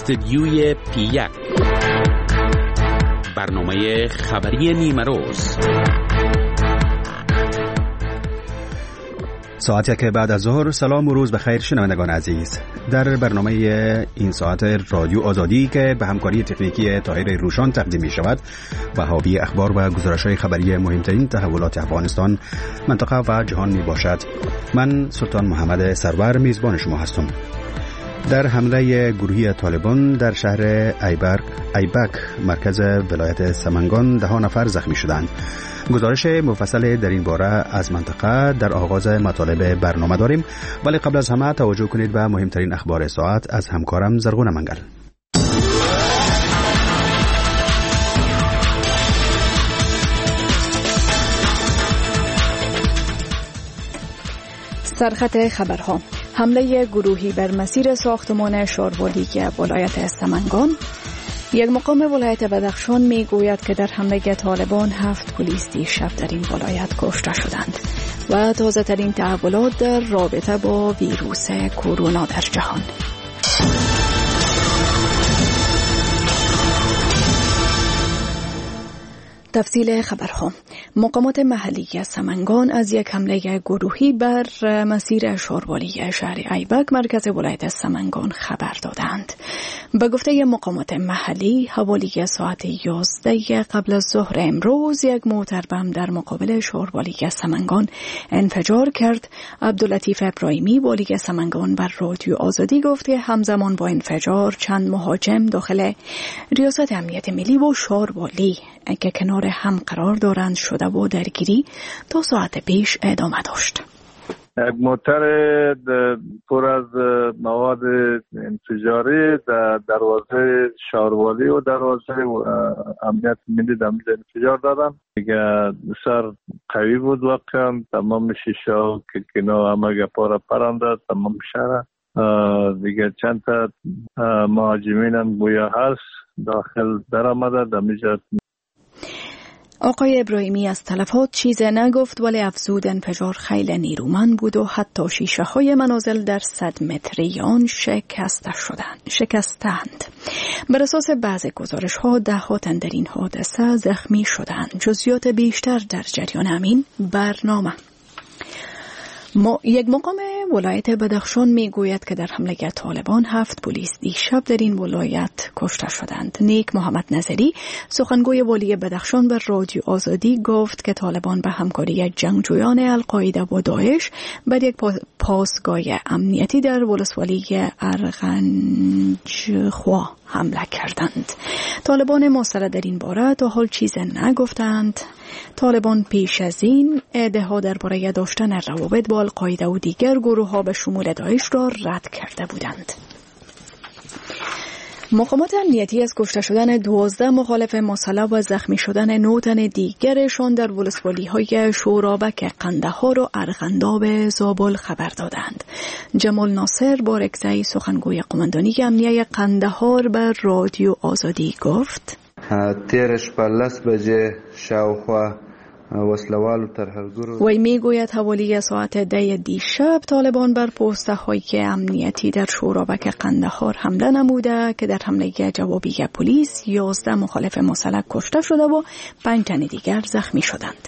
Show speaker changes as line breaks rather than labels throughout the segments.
استدیوی P1 برنامه خبری نیمروز.
ساعتی که بعد از ظهر. سلام و روز بخیر شنوندگان عزیز. در برنامه این ساعت رادیو آزادی که به همکاری تکنیکی طاهر روشان تقدیم می شود و حاوی اخبار و گزارش‌های خبری مهمترین تحولات افغانستان، منطقه و جهان می باشد. من سلطان محمد سرور میزبان شما هستم. در حمله گروهی طالبان در شهر ایبک مرکز ولایت سمنگان 10 نفر زخمی شدند. گزارش مفصل در این باره از منطقه در آغاز مطالب برنامه داریم، ولی قبل از همه توجه کنید به مهمترین اخبار ساعت از همکارم زرغون منگل.
سرخط خبرها: حمله گروهی بر مسیر ساختمان شاروالی ولایت سمنگان. یک مقام ولایت بدخشان می گوید که در حمله طالبان 7 پلیس دیشب در این ولایت کشته شدند. و تازه ترین تحولات در رابطه با ویروس کرونا در جهان. تفصیل خبرها: مقامات محلی سمنگان از یک حمله گروهی بر مسیر شاروالی شهر ایبک مرکز ولایت سمنگان خبر دادند. به گفته مقامات محلی، حوالی ساعت 11 قبل از ظهر امروز یک موتر بم در مقابل شاروالی سمنگان انفجار کرد. عبداللطیف ابراهیمی، والی سمنگان، بر رادیو آزادی گفت که همزمان با انفجار چند مهاجم داخل ریاست امنیت ملی و شاروالی که کنار هم قرار دارند شده و درگیری تا ساعت پیش ادامه داشت.
یک موتر پر از مواد انفجاری در دروازه شاروالی و دروازه امنیت ملی در انفجار دادن. دیگه بسیار قوی بود واقعا. تمام شیشه و کلکینا همه گپا پرنده تمام شهر. دیگه چند تا مهاجمین هم گویا هست داخل در آمده دمیجت.
آقای ابراهیمی از تلفات چیزی نگفت، ولی افزود انفجار خیلی نیرومند بود و حتی شیشه های منازل در 100 متری آن شکستند. بر اساس بعض گزارش ها 10 تن در این حادثه زخمی شدند. جزئیات بیشتر در جریان همین برنامه. یک مقام ولایت بدخشان می گوید که در حمله طالبان 7 پلیس دیشب در این ولایت کشته شدند. نیک محمد نظری، سخنگوی والی بدخشان، بر رادیو آزادی گفت که طالبان به همکاری جنگجویان القاعده و داعش بر یک پاسگاه امنیتی در ولسوالی ارغنجخوا حمله کردند. طالبان مستند در این باره تا حال چیز نگفتند. طالبان پیش از این ادعا درباره داشتن روابط با القاعده و دیگر گروه‌ها به شمول داعش را رد کرده بودند. مقامات امنیتی از کشته شدن 12 مخالف مسلح و زخمی شدن 9 تن دیگرشان در ولسوالی‌های شورابک، قندهار و ارغنداب زابل خبر دادند. جمال ناصر بارکزئی، سخنگوی قماندانی امنیه قندهار، بر رادیو آزادی گفت:
تیرش پلس بجه شاوخوا وسلوال و ترهرگرو. وی
میگوید حوالی ساعت 10 دیشب طالبان بر پوسته های امنیتی در شورابک قندهار حمله نموده که در حمله جوابی پلیس 11 مخالف مسلح کشته شده و 5 تن دیگر زخمی شدند.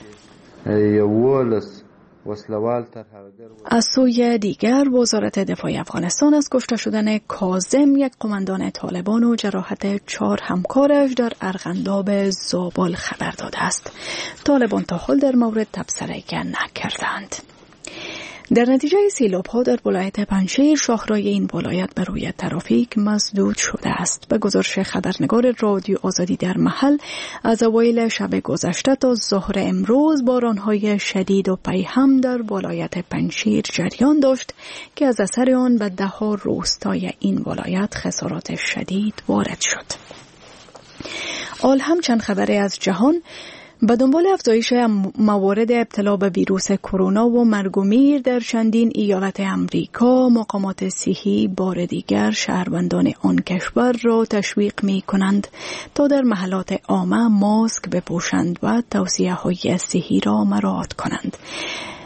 از سوی دیگر وزارت دفاع افغانستان از کشته شدن کاظم، یک قماندان طالبان، و جراحت 4 همکارش در ارغنداب زابل خبر داده است. طالبان تا حال در مورد تبصره نکردند. در نتیجه سیلاب‌ها در ولایت پنجشیر شاهرای این ولایت بر روی ترافیک مسدود شده است. به گزارش خبرنگار رادیو آزادی در محل، از اوایل شب گذشته تا ظهر امروز باران‌های شدید و پیهم در ولایت پنجشیر جریان داشت که از اثر آن به 10 روستای این ولایت خسارات شدید وارد شد. حال هم چند خبری از جهان. به دنبال افزایش موارد ابتلا به ویروس کرونا و مرگ و میر در چندین ایالت امریکا، مقامات صحی بار دیگر شهروندان آن کشور را تشویق می کنند تا در محلات عامه ماسک بپوشند و توصیه‌های صحی را مراعات کنند.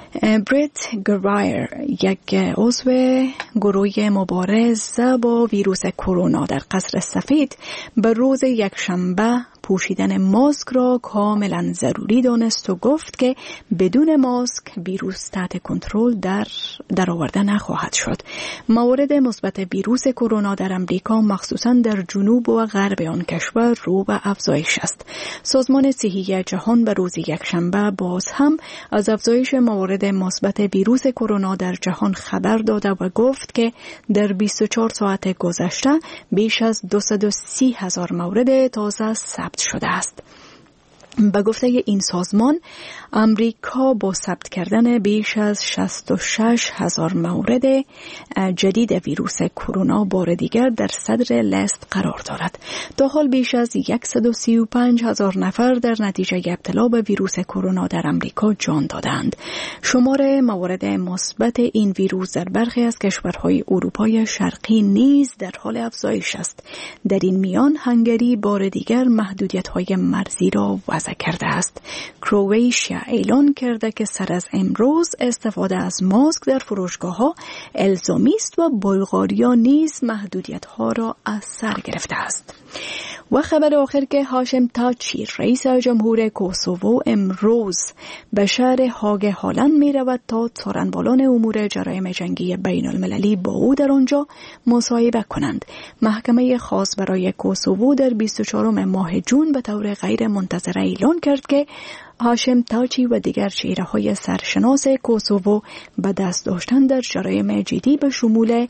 بریت گرایر، یک عضو گروه مبارزه با ویروس کرونا در قصر سفید، به روز یکشنبه پوشیدن ماسک را کاملا ضروری دانست و گفت که بدون ماسک ویروس تحت کنترل در آورده نخواهد شد. موارد مثبت ویروس کرونا در امریکا مخصوصا در جنوب و غرب آن کشور رو به افزایش است. سازمان صحی جهان به روز یکشنبه باز هم از افزایش موارد مثبت ویروس کرونا در جهان خبر داده و گفت که در 24 ساعت گذشته بیش از 230,000 مورد تازه ثبت شده است. به گفته این سازمان، امریکا با ثبت کردن بیش از 66,000 مورد جدید ویروس کرونا بار دیگر در صدر لیست قرار دارد. تا حال بیش از 135,000 نفر در نتیجه ابتلا به ویروس کرونا در امریکا جان دادند. شمار موارد مثبت این ویروس در برخی از کشورهای اروپای شرقی نیز در حال افزایش است. در این میان هنگری بار دیگر محدودیت‌های مرزی را وضع کرده است. کرواتیا اعلان کرده که سر از امروز استفاده از ماسک در فروشگاه‌ها الزامی است و بلغاریا نیز محدودیت‌ها را از سر گرفته است. و خبر آخر که هاشم تاچی، رئیس جمهور کوسوو، امروز به شهر هاگ هالند می رود تا څارنوالان امور جرایم جنگی بین المللی با او در آنجا مصاحبه کنند. محکمه خاص برای کوسوو در 24 ماه جون به طور غیر منتظره اعلان کرد که هاشم تاچی و دیگر چهره‌های سرشناس کوسوو به دست داشتن در جرایم جدی به شمول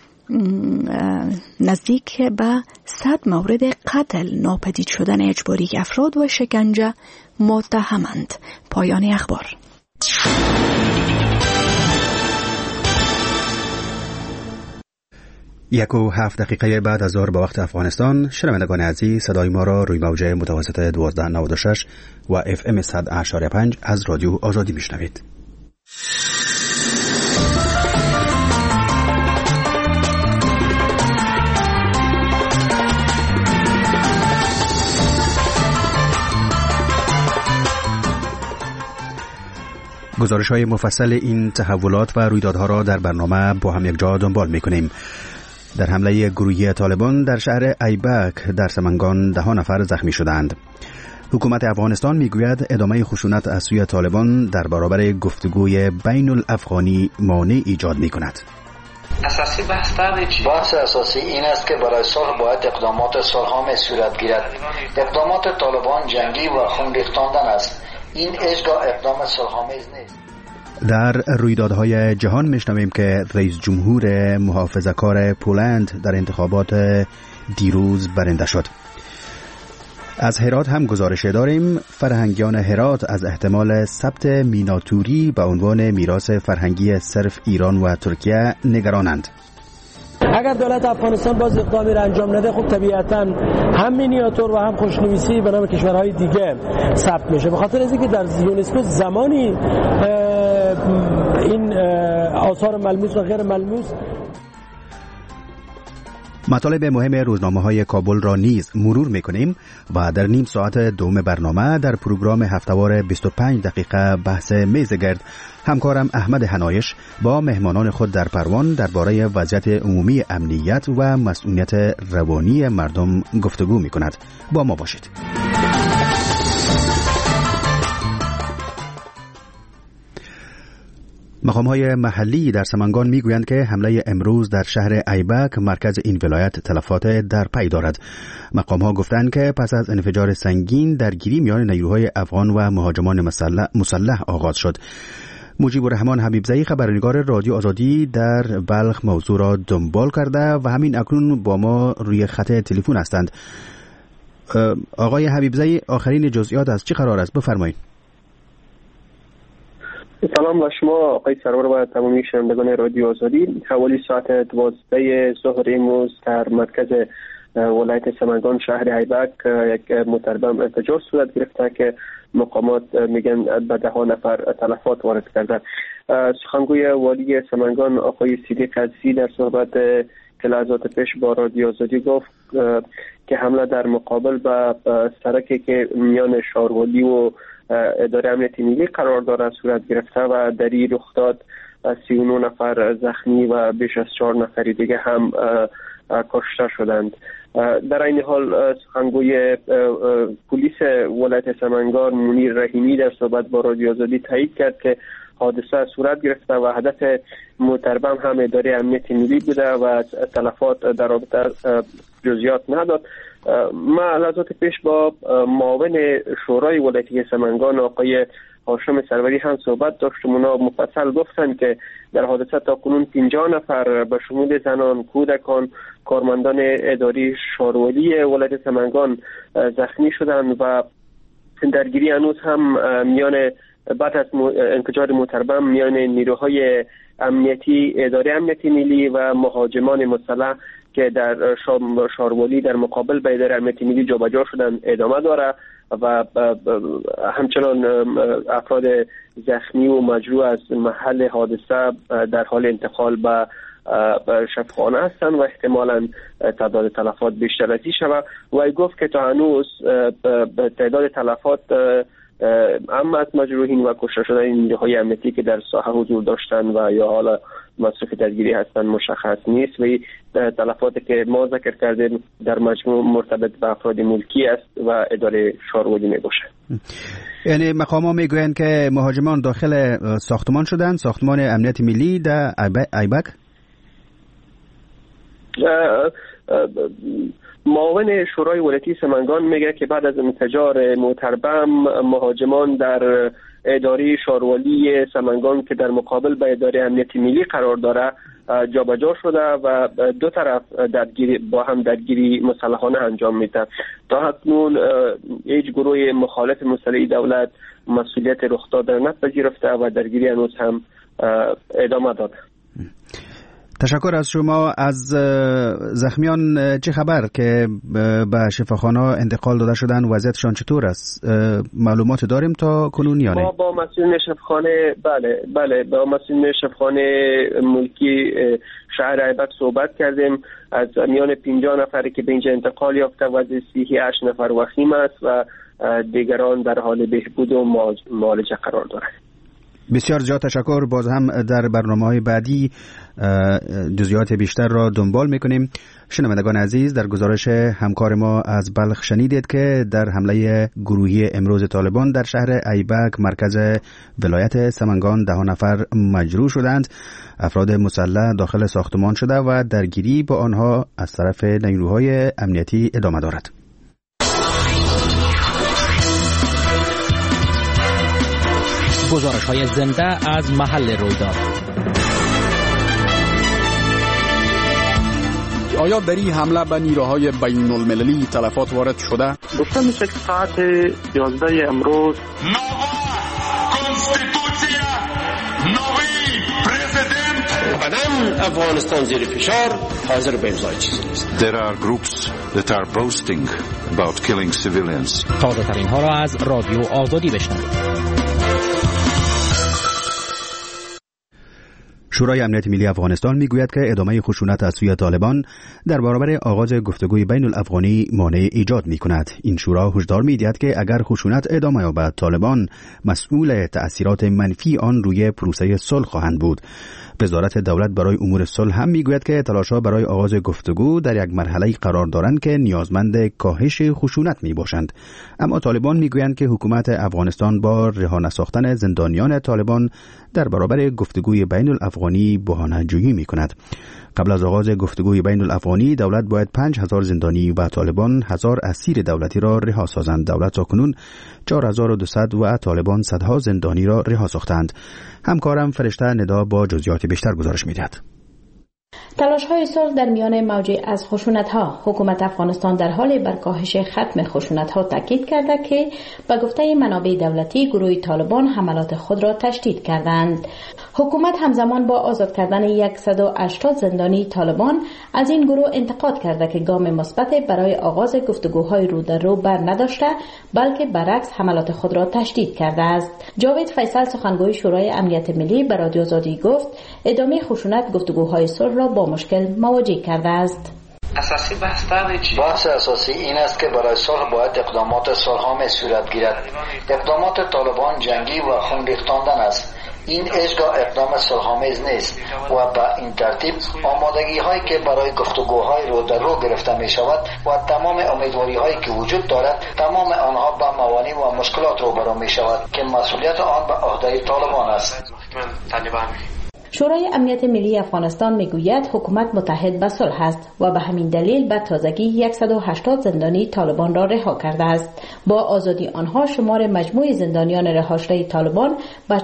نزدیک به 100 مورد قتل، ناپدید شدن اجباری افراد و شکنجه متهمند. پایان اخبار.
یک و 7 دقیقه بعد از ظهر به وقت افغانستان، شنوندگان عزیز، صدای ما را روی موج متوسط 1296 و FM 100.5 از رادیو آزادی میشنوید. گزارش‌های مفصل این تحولات و رویدادها را در برنامه با هم یک جا دنبال می‌کنیم. در حمله گروهی طالبان در شهر ایبک در سمنگان 10 نفر زخمی شدند. حکومت افغانستان میگوید ادامه خشونت از سوی طالبان در برابر گفتگوی بین الافغانی مانع ایجاد می‌کند.
اساسی بحث اساسی این است که برای صلح باید اقدامات صلح‌آمیز صورت گیرد. اقدامات طالبان جنگی و خون ریختاندن است. این هیچگاه اقدام صلح‌آمیز نیست.
در رویدادهای جهان میشنویم که رئیس جمهور محافظه‌کار پولند در انتخابات دیروز برنده شد. از هرات هم گزارش داریم. فرهنگیان هرات از احتمال ثبت میناتوری به عنوان میراث فرهنگی صرف ایران و ترکیه نگرانند.
اگر دولت افغانستان باز اقدامی را انجام نده، خب طبیعتاً هم مینیاتور و هم خوشنویسی به نام کشورهای دیگه ثبت میشه. به خاطر اینکه در یونسکو زمانی این آثار ملموس و غیر ملموس.
مطالب مهم روزنامه‌های کابل را نیز مرور می‌کنیم و در نیم ساعت دوم برنامه در پروگرام هفته‌وار 25 دقیقه بحث میزگرد همکارم احمد حنایش با مهمانان خود در پروان درباره وضعیت عمومی امنیت و مسئولیت روانی مردم گفتگو می‌کند. با ما باشید. مقام‌های محلی در سمنگان میگویند که حمله امروز در شهر ایبک مرکز این ولایت تلفات در پی دارد. مقام‌ها گفتند که پس از انفجار سنگین درگیری میان نیروهای افغان و مهاجمان مسلح آغاز شد. مجیب الرحمن حبیبزئی خبرنگار رادیو آزادی در بلخ موضوع را دنبال کرده و همین اکنون با ما روی خط تلفن هستند. آقای حبیبزئی، آخرین جزئیات از چه قرار است؟ بفرمایید.
سلام با شما آقای سرور و تمامی شنوندگان رادیو آزادی. حوالی ساعت 12 ظهر امروز در مرکز ولایت سمنگان شهر ایبک یک متربم انفجار صورت گرفته که مقامات میگن به 10 نفر تلفات وارد کرده. سخنگوی والی سمنگان آقای صدیق عزیزی در صحبت که لحظات پیش با رادیو آزادی گفت که حمله در مقابل به سرکی که میان شاروالی و اداره امنیت ملی قرار داره صورت گرفته و در این رخ داد 39 نفر زخمی و بیش از 4 نفر دیگه هم کشته شدند. در این حال سخنگوی پلیس ولایت سمنگان منیر رحیمی در صحبت با رادیو آزادی تایید کرد که حادثه صورت گرفته و هدف محتربم هم اداره امنیت ملی بوده و تلفات در رابطه جزئیات نداد. ما لحظات پیش با معاون شورای ولایتی سمنگان آقای هاشم سروری هم صحبت داشتم. اونا مفصل گفتن که در حادثه تاکنون 50 نفر به شمول زنان، کودکان، کارمندان اداری شاروالی ولایت سمنگان زخمی شدند و درگیری هنوز هم میان بعد از انفجار محتربم میان نیروهای امنیتی اداره امنیتی ملی و مهاجمان مسلح که در شاروالی در مقابل به اداره امنیتی ملی جابجا شدن ادامه داره و همچنان افراد زخمی و مجروح از محل حادثه در حال انتقال به شفاخانه هستند و احتمالاً تعداد تلفات بیشتر از این شود. و گفت که تا هنوز تعداد تلفات اما از مجروحین و کشته شدن نیروهای امنیتی که در ساحه حضور داشتن و یا حالا مصروف درگیری هستند مشخص نیست و تلفاتی که ما ذکر کردیم در مجموع مرتبط به افراد ملکی است و اداره شاروالی می باشه.
یعنی مقام‌ها میگویند که مهاجمان داخل ساختمان شدند، ساختمان امنیت ملی در ایبک. معاون شورای ولایتی سمنگان میگه که بعد از انفجار محتربم مهاجمان در اداره شاروالی سمنگان که در مقابل به اداره امنیت ملی قرار داره جابجا شده و دو طرف با هم درگیری مسلحانه انجام میده. تا اکنون هیچ گروه مخالف مسلح دولت مسئولیت رخ داده نپذیرفته و درگیری هنوز هم ادامه داده. تشکر از شما. از زخمیان چه خبر که به شفاخانه انتقال داده شدن؟ وضعیتشان چطور است؟ معلومات داریم تا کنون یا نه؟
ما با مسئولین شفاخانه بله با مسئولین شفاخانه ملکی شهر ایبک صحبت کردیم. از میان 50 نفری که به اینجا انتقال یافته وضع صحی 8 نفر وخیم است و دیگران در حال بهبود و معالجه قرار دارند.
بسیار زیاد تشکر. باز هم در برنامه‌های بعدی جزئیات بیشتر را دنبال می‌کنیم. شنوندگان عزیز، در گزارش همکار ما از بلخ شنیدید که در حمله گروهی امروز طالبان در شهر ایبک مرکز ولایت سمنگان 10 نفر مجروح شدند. افراد مسلح داخل ساختمان شده و درگیری با آنها از طرف نیروهای امنیتی ادامه دارد.
گزارش‌های زنده از محل رویداد.
آیا در این حمله به نیروهای بین المللی تلفات وارد شده؟
گفته میشه که ساعت 11 امروز
افغانستان زیر فشار حاضر به امضای چیزی نیست.
There are groups that are boasting about killing civilians.
تازه ترین ها را از رادیو آزادی بشنوید.
شورای امنیت ملی افغانستان میگوید که ادامه خشونت از سوی طالبان در برابر آغاز گفتگوی بین الافغانی مانع ایجاد میکند. این شورا هشدار میدهد که اگر خشونت ادامه یابد، طالبان مسئول تأثیرات منفی آن روی پروسه صلح خواهند بود. وزارت دولت برای امور صلح هم میگوید که تلاش‌ها برای آغاز گفتگو در یک مرحله قرار دارند که نیازمند کاهش خشونت میباشند. اما طالبان میگویند که حکومت افغانستان با رها نساختن زندانیان طالبان در برابر گفتگوی بین الافغانی بهانه‌جویی میکند. قبل از آغاز گفتگوی بین الافغانی دولت باید 5000 زندانی و طالبان 1000 اسیر دولتی را رها سازند. دولت تاکنون 4200 و طالبان صدها زندانی را رها ساختند. همکارم فرشته ندا با جزئیات بیشتر گزارش می‌دهد.
تلاش‌های صلح در میان موجی از خشونت‌ها. حکومت افغانستان در حال بر کاهش ختم خشونت‌ها تاکید کرده که به گفته منابع دولتی گروه طالبان حملات خود را تشدید کردند. حکومت همزمان با آزاد کردن 180 زندانی طالبان از این گروه انتقاد کرده که گام مثبت برای آغاز گفتگوهای رو در رو بر نداشته، بلکه برعکس حملات خود را تشدید کرده است. جاوید فیصل سخنگوی شورای امنیت ملی به رادیو آزادی گفت ادامه خشونت گفتگوهای صلح را با مشکل مواجه کرده است.
اساسی بحث اساسی این است که برای صلح باید اقدامات صلحآمیز صورت گیرد. اقدامات طالبان جنگی و خون ریختاندن است. این هیچگاه اقدام صلحآمیز نیست و به این ترتیب آمادگی هایی که برای گفتگوهای رو در رو گرفته می شود و تمام امیدواری هایی که وجود دارد، تمام آنها به موانع و مشکلات روبرو می شود که مسئولیت آن به عهده طالبان است.
شورای امنیت ملی افغانستان میگوید حکومت متحد به صلح است و به همین دلیل به تازگی 180 زندانی طالبان را رها کرده است. با آزادی آنها شمار مجموع زندانیان رها شده طالبان به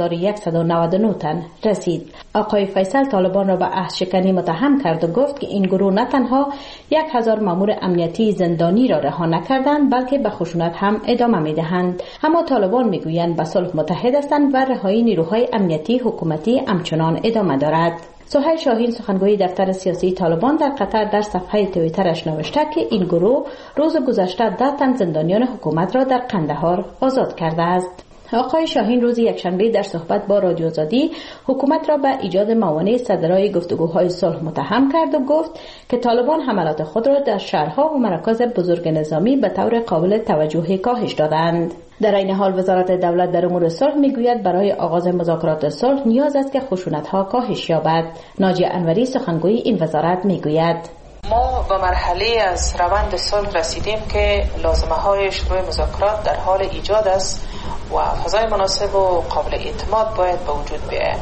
4199 تن رسید. آقای فیصل طالبان را به عهد شکنی متهم کرد و گفت که این گروه نه تنها 1000 مأمور امنیتی زندانی را رها نکردند بلکه به خشونت هم ادامه میدهند. اما طالبان میگویند به صلح متحد هستند و رهایی نیروهای امنیتی حکومتی همچنان ادامه دارد. سهیل شاهین سخنگوی دفتر سیاسی طالبان در قطر در صفحه توییترش نوشته که این گروه روز گذشته 10 تن زندانیان حکومت را در قندهار آزاد کرده است. آقای شاهین روز یکشنبه در صحبت با رادیو آزادی حکومت را به ایجاد موانع صدرای گفتگوهای صلح متهم کرد و گفت که طالبان حملات خود را در شهرها و مراکز بزرگ نظامی به طور قابل توجهی کاهش دادند. در این حال وزارت دولت در امور صلح میگوید برای آغاز مذاکرات صلح نیاز است که خشونت‌ها کاهش یابد. ناجیه انوری سخنگوی این وزارت میگوید
ما به مرحله از روند صلح رسیدیم که لازمه‌های شروع مذاکرات در حال ایجاد است و فضای مناسب و قابل اعتماد باید به وجود بیاید.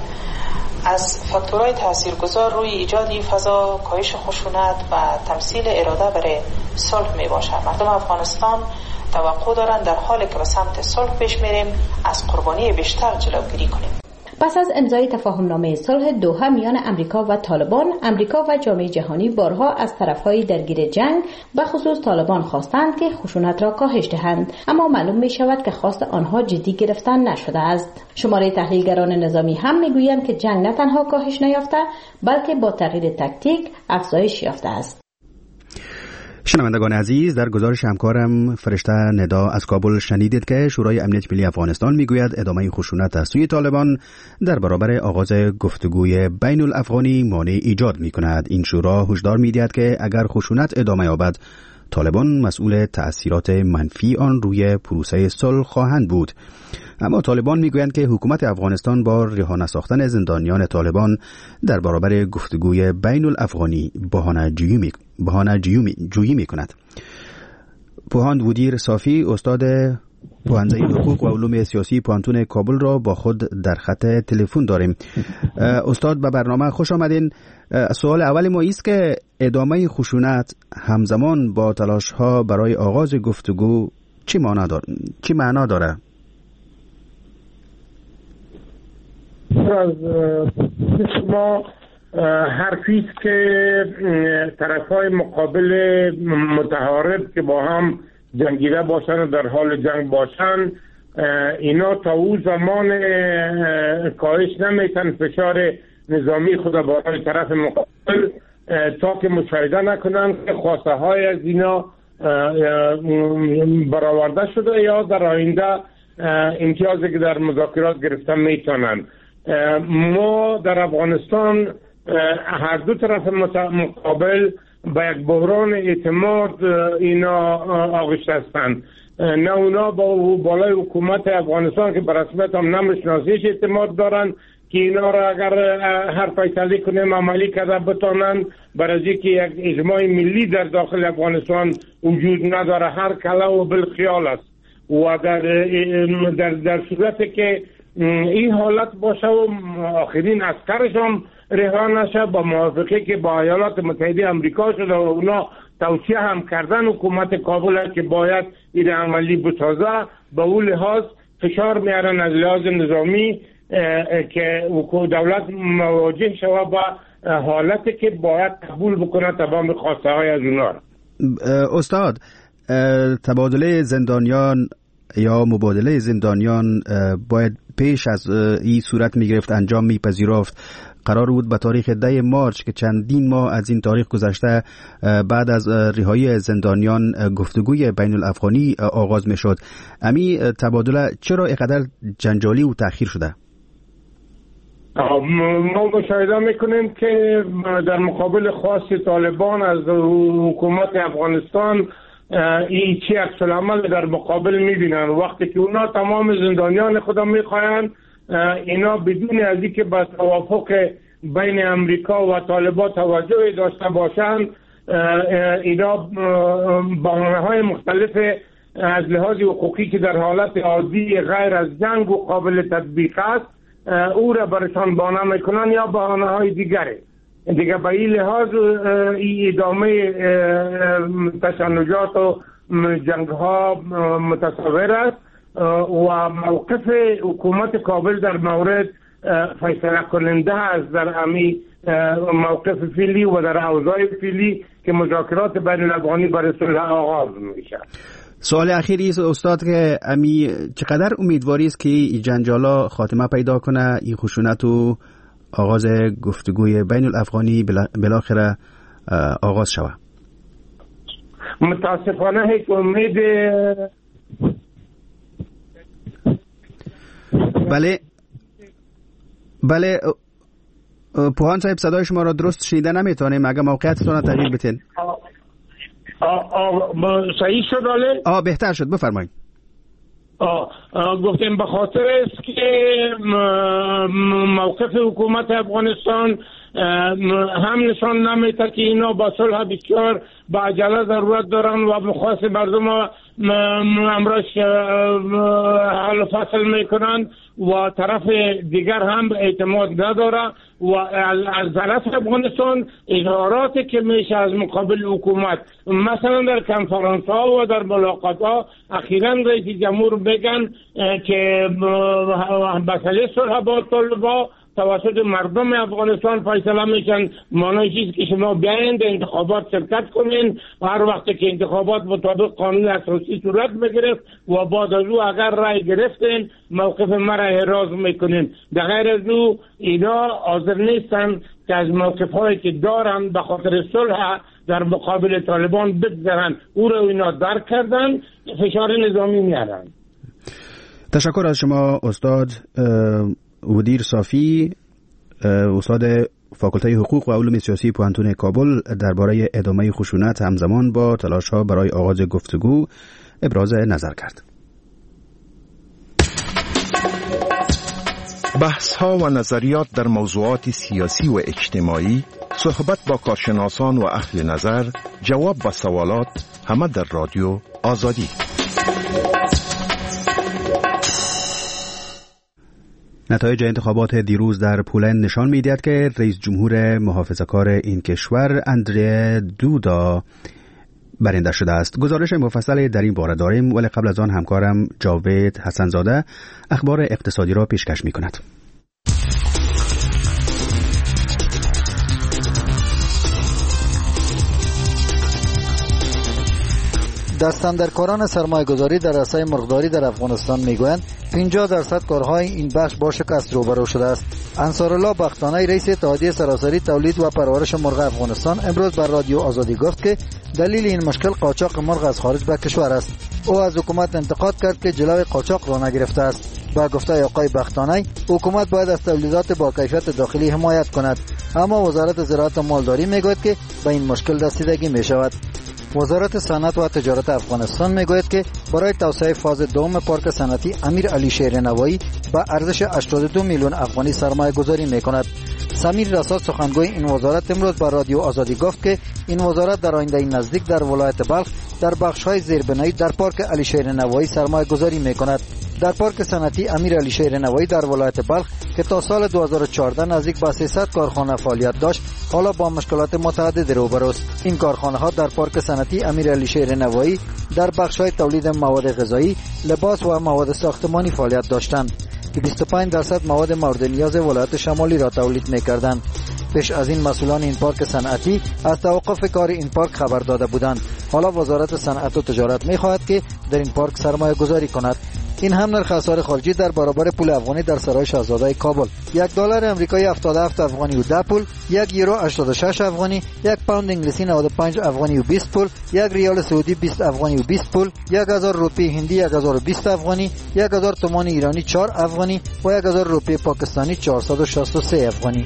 از فاکتورهای تاثیرگذار روی ایجاد این فضا کاهش خشونت و تمثیل اراده برای صلح می باشد. مردم افغانستان توقع دارند در حالی که به سمت صلح پیش میریم از قربانی بیشتر جلوگیری کنیم.
پس از امضای تفاهمنامه صلح دوحه میان امریکا و طالبان، امریکا و جامعه جهانی بارها از طرفهای درگیر جنگ به خصوص طالبان خواستند که خشونت را کاهش دهند، اما معلوم می شود که خواست آنها جدی گرفتن نشده است. شماره تحلیلگران نظامی هم میگویند که جنگ نه تنها کاهش نیافته بلکه با تغییر تاکتیک افزایش یافته است.
شنوندگان عزیز، در گزارش همکارم فرشته ندا از کابل شنیدید که شورای امنیت ملی افغانستان میگوید ادامه خشونت از سوی طالبان در برابر آغاز گفتگوی بین الافغانی مانع ایجاد میکند. این شورا هشدار میدهد که اگر خشونت ادامه یابد طالبان مسئول تأثیرات منفی آن روی پروسه صلح خواهند بود. اما طالبان میگویند که حکومت افغانستان با رها نساختن زندانیان طالبان در برابر گفتگوی بین الافغانی بهانه‌جویی میکند. پوهاند ودیر صافی استاد پوهنده حقوق و علوم سیاسی پوهنتون کابل را با خود در خط تلفن داریم. استاد به برنامه خوش آمدین. سوال اول ما است که ادامه خشونت همزمان با تلاش‌ها برای آغاز گفتگو چه معنا داره؟
از شما حرفی است که طرفهای مقابل متحارب که با هم جنگیده باشن و در حال جنگ باشن، اینا تا او زمان کاهش نمیتن فشار نظامی خود برای طرف مقابل تا که مشاهده نکنن که خواسته های از اینا برآورده شده یا در آینده امتیازی که در مذاکرات گرفتن میتونن. ما در افغانستان هر دو طرف مقابل با یک بحران اعتماد اینا آغشته هستند. نه اونا با بالای حکومت افغانستان که به رسمیت هم نمیشناسیش اعتماد دارن که اینا را اگر هر فیصله کنیم عملی کرده بتانند، برای که یک اجماع ملی در داخل افغانستان وجود نداره، هر کلا و بالخیال است و در صورت که این حالت باشه و آخرین عسکرش هم رها نشه با موافقه که با ایالات متحده امریکا شده و اونا توصیه هم کردن حکومت کابل که باید این عملی بسازه، به اون لحاظ فشار میارن از لحاظ نظامی که دولت مواجه شده با حالتی که باید قبول بکنه تمام خواسته های از اونا.
استاد، تبادله زندانیان یا مبادله زندانیان باید پیش از این صورت میگرفت، انجام میپذیرفت. قرار بود به تاریخ 10 مارچ که چندین ماه از این تاریخ گذشته بعد از رهایی زندانیان گفتگوی بین الافغانی آغاز میشد. امی تبادله چرا اینقدر جنجالی و تأخیر شده؟
ما مشاهده میکنیم که در مقابل خواست طالبان از حکومت افغانستان این چی عکس العمل در مقابل میبینن. وقتی که اونا تمام زندانیان خدا میخواین، اینا بدون از اینکه به توافق بین امریکا و طالبان توجه داشته باشند، اینا بهانه‌های مختلف از لحاظ حقوقی که در حالت عادی غیر از جنگ و قابل تطبیق است او را برشان بهانه میکنن یا بهانه‌های دیگره. دیگه به این لحاظ این ادامه تشنجات و جنگ ها متصور است و موقف حکومت کابل در مورد فیصله کننده است در امی موقف فعلی و در اوضاع فعلی که مذاکرات بین الافغانی برای صلح آغاز میشه.
سوال اخیری است استاد که امی چقدر امیدواری است که این جنجالا خاتمه پیدا کنه، این خشونت و آغاز گفتگوی بین الافغانی بالاخره آغاز شود؟
متاسفانه هیچ امید.
بله پوهان صاحب صدای شما را درست شنیده نمیتونیم، اگه موقعیتتون را تغییر بتین.
صحیح شد حاله؟
بهتر شد، بفرمایید.
گفتیم به خاطر است که موقف حکومت افغانستان هم نشان نمیده که اینا با صلح بسیار با عجله ضرورت دارن و مخواست مردم امرش حل و فصل میکنن و طرف دیگر هم اعتماد نداره و از طرف افغانستان اظهاراتی که میشه از مقابل حکومت، مثلا در کنفرانس ها و در ملاقات ها اخیراً رئیس جمهور بگن که مسئله صلح با طالبان توسط مردم افغانستان فیصله میشن. معنی چیزی که شما بیایید انتخابات شرکت کنین و هر وقت که انتخابات مطابق قانون اساسی صورت بگرفت و بعد از او اگر رای گرفتین موقف مرا احراز میکنین. در غیر از او اینا حاضر نیستن که از موقف هایی که دارن به خاطر صلح در مقابل طالبان بگذارن. او رو اینا درک کردن، فشار نظامی میارن.
تشکر از شما استاد ودیر صافی، استاد فاکولته حقوق و علوم سیاسی پوهنتون کابل، درباره ادامه خشونت همزمان با تلاش‌ها برای آغاز گفتگو ابراز نظر کرد.
بحث‌ها و نظریات در موضوعات سیاسی و اجتماعی، صحبت با کارشناسان و اهل نظر، جواب به سوالات، همه در رادیو آزادی.
نتایج انتخابات دیروز در پولند نشان می‌دهد که رئیس جمهور محافظه‌کار این کشور اندری دودا برنده شده است. گزارش مفصل در این باره داریم، ولی قبل از آن همکارم جاوید حسنزاده اخبار اقتصادی را پیشکش می‌کند.
دستاندرکاران سرمایه‌گذاری در عرصه مرغداری در افغانستان میگویند 50% کارهای این بخش با شکست روبرو شده است. انصارالله بختانی رئیس اتحادیه سراسری تولید و پرورش مرغ افغانستان امروز بر رادیو آزادی گفت که دلیل این مشکل قاچاق مرغ از خارج به کشور است. او از حکومت انتقاد کرد که جلوی قاچاق را نگرفته است. با گفته آقای بختانی حکومت باید از تولیدات با کیفیت داخلی حمایت کند، اما وزارت زراعت و مالداری میگوید که به این مشکل رسیدگی می شود. وزارت صنعت و تجارت افغانستان میگوید که برای توسعه فاز دوم پارک صنعتی امیر علی شیر نوایی با ارزش 82 میلیون افغانی سرمایه گذاری میکند. سمیر رساد سخنگوی این وزارت امروز با رادیو آزادی گفت که این وزارت در آینده نزدیک در ولایت بلخ در بخش‌های زیربنایی در پارک علی شیر نوایی سرمایه گذاری میکند. در پارک صنعتی امیر علی شیر نوایی در ولایت بلخ که تا سال 2014 نزدیک به 300 کارخانه فعالیت داشت، حالا با مشکلات متعدد روبروست. این کارخانه ها در پارک صنعتی امیر علی شیر نوایی در بخش‌های تولید مواد غذایی، لباس و مواد ساختمانی فعالیت داشتند که 25% مواد مورد نیاز ولایت شمالی را تولید می‌کردند. پیش از این مسئولان این پارک صنعتی از توقف کار این پارک خبر داده بودند. حالا وزارت صنعت و تجارت می‌خواهد که در این پارک سرمایه گذاری کند. این هم نرخ اسعار خارجی در برابر پول افغانی در سرای شاهزاده کابل. $1 آمریکایی 77 افغانی و 10 پول، 1 یورو 86 افغانی، 1 پوند انگلیسی 95 افغانی و 20 پول، 1 ریال سعودی 20 افغانی و 20 پول، 1000 روپیه هندی 1020 افغانی، 1000 تومان ایرانی 4 افغانی و 1000 روپیه پاکستانی 463 افغانی.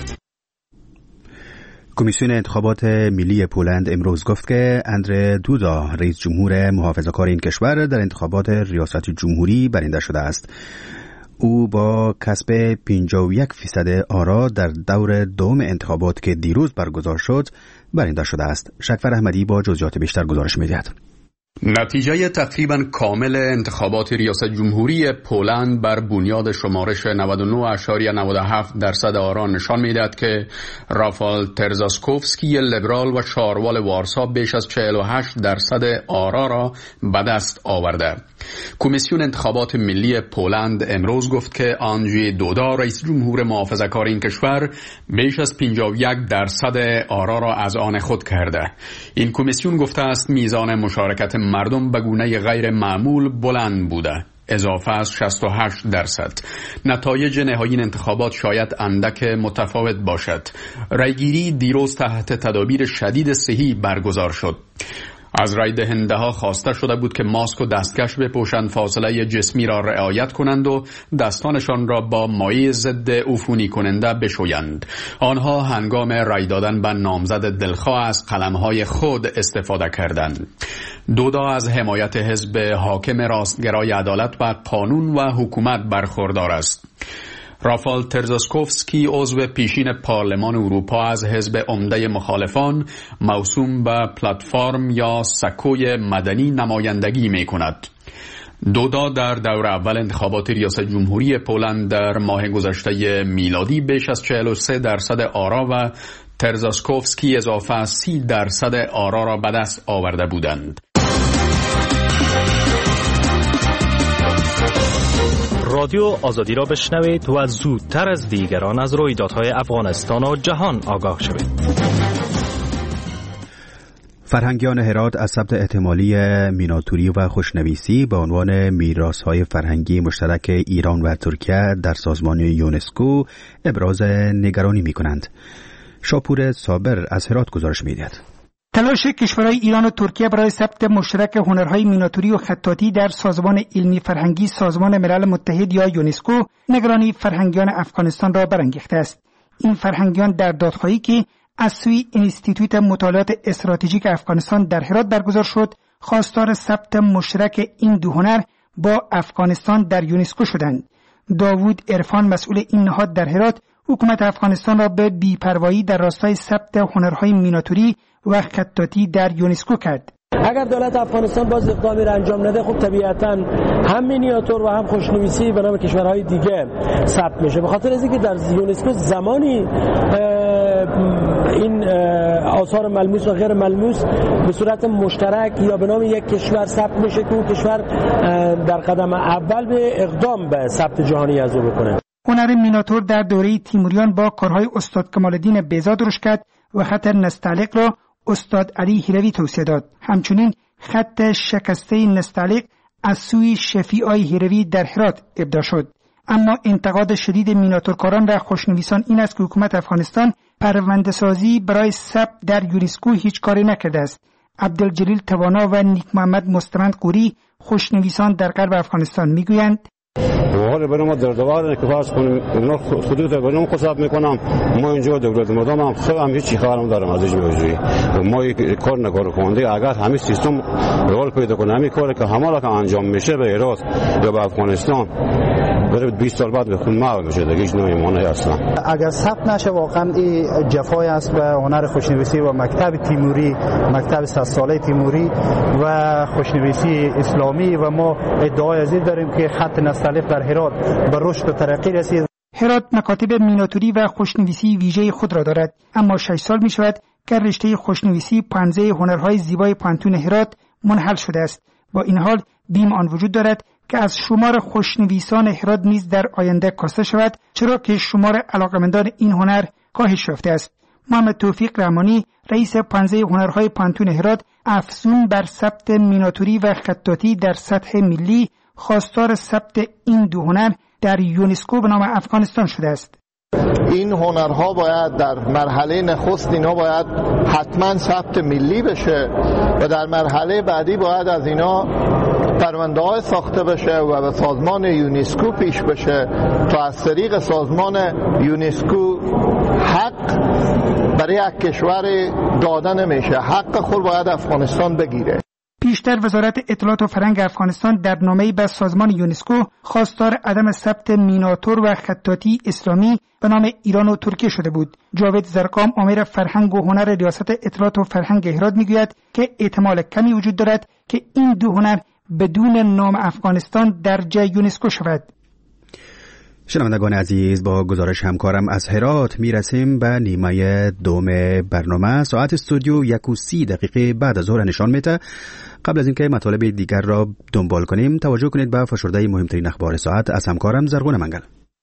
کمیسیون انتخابات ملی پولند امروز گفت که اندری دودا رئیس جمهور محافظه‌کار این کشور در انتخابات ریاست جمهوری برنده شده است. او با کسب 51% آرا در دور دوم انتخابات که دیروز برگزار شد برنده شده است. شکفر احمدی با جزئیات بیشتر گزارش می‌دهد.
نتیجه تقریبا کامل انتخابات ریاست جمهوری پولند بر بنیاد شمارش 99.97% آرا نشان می‌دهد که رافال ترزاسکوفسکی لیبرال و شاروال وارسا بیش از 48% آرا را به دست آورده. کمیسیون انتخابات ملی پولند امروز گفت که آندری دودا رئیس جمهور محافظه‌کار این کشور بیش از 51% آرا را از آن خود کرده. این کمیسیون گفته است میزان مشارکت مردم به گونه غیر معمول بلند بوده، اضافه از 68%. نتایج نهایی انتخابات شاید اندک متفاوت باشد. رایگیری دیروز تحت تدابیر شدید صحی برگزار شد. از رای دهنده ها خواسته شده بود که ماسک و دستکش بپوشند، فاصله جسمی را رعایت کنند و دستانشان را با مایع ضد عفونی کننده بشویند. آنها هنگام رای دادن به نامزد دلخواه از قلمهای خود استفاده کردند. دودا از حمایت حزب حاکم راستگرای عدالت و قانون و حکومت برخوردار است. رافال ترزاسکوفسکی عضو پیشین پارلمان اروپا از حزب عمده مخالفان موسوم به پلتفرم یا سکوی مدنی نمایندگی می کند. دودا در دور اول انتخابات ریاست جمهوری پولند در ماه گذشته میلادی بیش از 43% آرا و ترزاسکوفسکی اضافه از 30% آرا را به دست آورده بودند.
رادیو آزادی را بشنوید و زودتر از دیگران از رویدادهای افغانستان و جهان آگاه شوید.
فرهنگیان هرات از ثبت احتمالی میناتوری و خوشنویسی به عنوان میراث‌های فرهنگی مشترک ایران و ترکیه در سازمان یونسکو ابراز نگرانی می‌کنند. شاپور صابر از هرات گزارش می‌دهد.
تلاش کشورهای ایران و ترکیه برای ثبت مشترک هنرهای میناتوری و خطاطی در سازمان علمی فرهنگی سازمان ملل متحد یا یونسکو نگرانی فرهنگیان افغانستان را برانگیخته است. این فرهنگیان در دادخواهی که از سوی انستیتوت مطالعات استراتژیک افغانستان در هرات برگزار شد، خواستار ثبت مشترک این دو هنر با افغانستان در یونسکو شدند. داوود عرفان مسئول این نهاد در هرات حکومت افغانستان را به بی‌پروایی در راستای ثبت هنرهای میناتوری و خطاطی در یونسکو کرد.
اگر دولت افغانستان باز اقدامی را انجام نده، خب طبیعتاً هم مینیاتور و هم خوشنویسی به نام کشورهای دیگه ثبت میشه. به خاطر اینکه در یونسکو زمانی این آثار ملموس و غیر ملموس به صورت مشترک یا به نام یک کشور ثبت میشه که اون کشور در قدم اول به اقدام به ثبت جهانی از او بکنه.
هنر میناتور در دوره تیموریان با کارهای استاد کمال‌الدین بیزاد رشد کرد و خط نستعلیق را استاد علی هیروی توسعه داد. همچنین خط شکسته نستعلیق از سوی شفیعی هیروی در هرات ابداع شد. اما انتقاد شدید میناتورکاران و خوشنویسان این است که حکومت افغانستان پرونده سازی برای ثبت در یونسکو هیچ کاری نکرده است. عبدالجلیل توانا و نیک محمد مستمند قوری خوشنویسان در غرب افغانستان میگویند
حالا برای ما در دوار که فرض کنیم اونا خودت برنامه حساب میکنم، ما اینجا دولت مردم هم خودم هیچ کارم دارم ازش موضوعی ما کار نکار کننده اگر همین سیستم رول پیدا کنه، همین کاری که همالا که انجام میشه به ایران یا به افغانستان برای 20 سال بعد به خون معلوم میشه دیگه هیچ نوعی مانعی اصلا.
اگر ثبت نشه واقعا این جفای است به هنر خوشنویسی و مکتب تیموری، مکتب 100 ساله تیموری و خوشنویسی اسلامی و ما ادعای از این داریم که خط نستعلیق در هرات به رشد و ترقی رسید.
هرات مکاتب میناتوری و خوشنویسی ویژه خود را دارد، اما 6 سال می شود که رشته خوشنویسی پنزه هنرهای زیبای پانتون هرات منحل شده است. با این حال بیم آن وجود دارد که از شمار خوشنویسان هرات نیز در آینده کاسته شود، چرا که شمار علاقمندان این هنر کاهش یافته است. محمد توفیق رحمانی رئیس پنزه هنرهای پانتون هرات افزون بر ثبت میناتوری و خطاطی در سطح ملی خواستار ثبت این دو هنر در یونسکو به نام افغانستان شده است.
این هنرها باید در مرحله نخست اینا باید حتما ثبت ملی بشه و در مرحله بعدی باید از اینا پرونده‌های ساخته بشه و به سازمان یونسکو پیش بشه تا از طریق سازمان یونسکو حق برای یک کشور داده نمیشه. حق خود باید افغانستان بگیره.
پیشتر وزارت اطلاعات و فرهنگ افغانستان در نامه‌ای به سازمان یونسکو خواستار عدم ثبت مینیاتور و خطاطی اسلامی به نام ایران و ترکیه شده بود. جاوید زرقام امیر فرهنگ و هنر ریاست اطلاعات و فرهنگ هرات میگوید که احتمال کمی وجود دارد که این دو هنر بدون نام افغانستان درج یونسکو شود.
شنوندگان عزیز، با گزارش همکارم از هرات میرسیم به نیمه دوم برنامه. ساعت استودیو 1:30 بعد از ظهر نشان میده. قبل از اینکه مطالب دیگر را دنبال کنیم توجه کنید به فشرده مهمترین اخبار ساعت از همکارم زرغون منگل.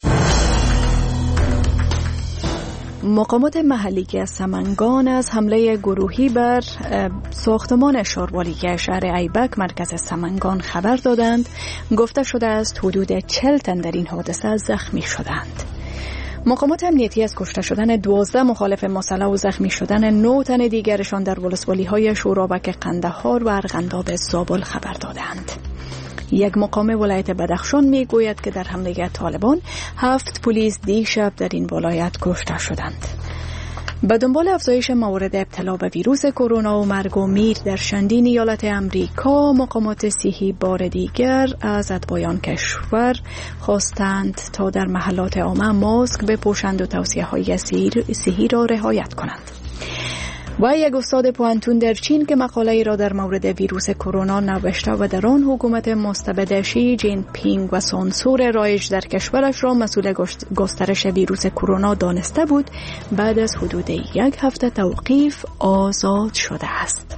مقامات محلی سمنگان از حمله گروهی بر ساختمان شاروالی شهر ایبک مرکز سمنگان خبر دادند. گفته شده است حدود 40 تن در این حادثه زخمی شدند. مقامات امنیتی از کشته شدن 12 مخالف مسلح و زخمی شدن 9 تن دیگرشان در ولسوالی‌های شورابک قندهار و ارغنداب زابل خبر دادند. یک مقام ولایت بدخشان می گوید که در حمله طالبان 7 پلیس دیشب در این ولایت کشته شدند. به دنبال افزایش موارد ابتلا به ویروس کرونا و مرگ و میر در چندین ایالت امریکا، مقامات صحی بار دیگر از اتباعان کشور خواستند تا در محلات عامه ماسک بپوشند و توصیه‌های صحی را رعایت کنند. و یک استاد پوانتون در چین که مقاله‌ای را در مورد ویروس کرونا نوشته و در آن حکومت مستبد شی جین پینگ و سانسور رایج در کشورش را مسئول گسترش ویروس کرونا دانسته بود، بعد از حدود 1 هفته توقیف آزاد شده است.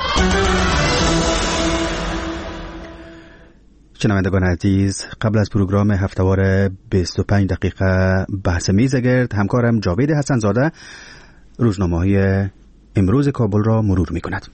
شنوندگان عزیز، قبل از پروگرام هفتهوار 25 دقیقه بحث میزگرد، همکارم جاوید حسنزاده روزنامه‌های امروز کابل را مرور می کند.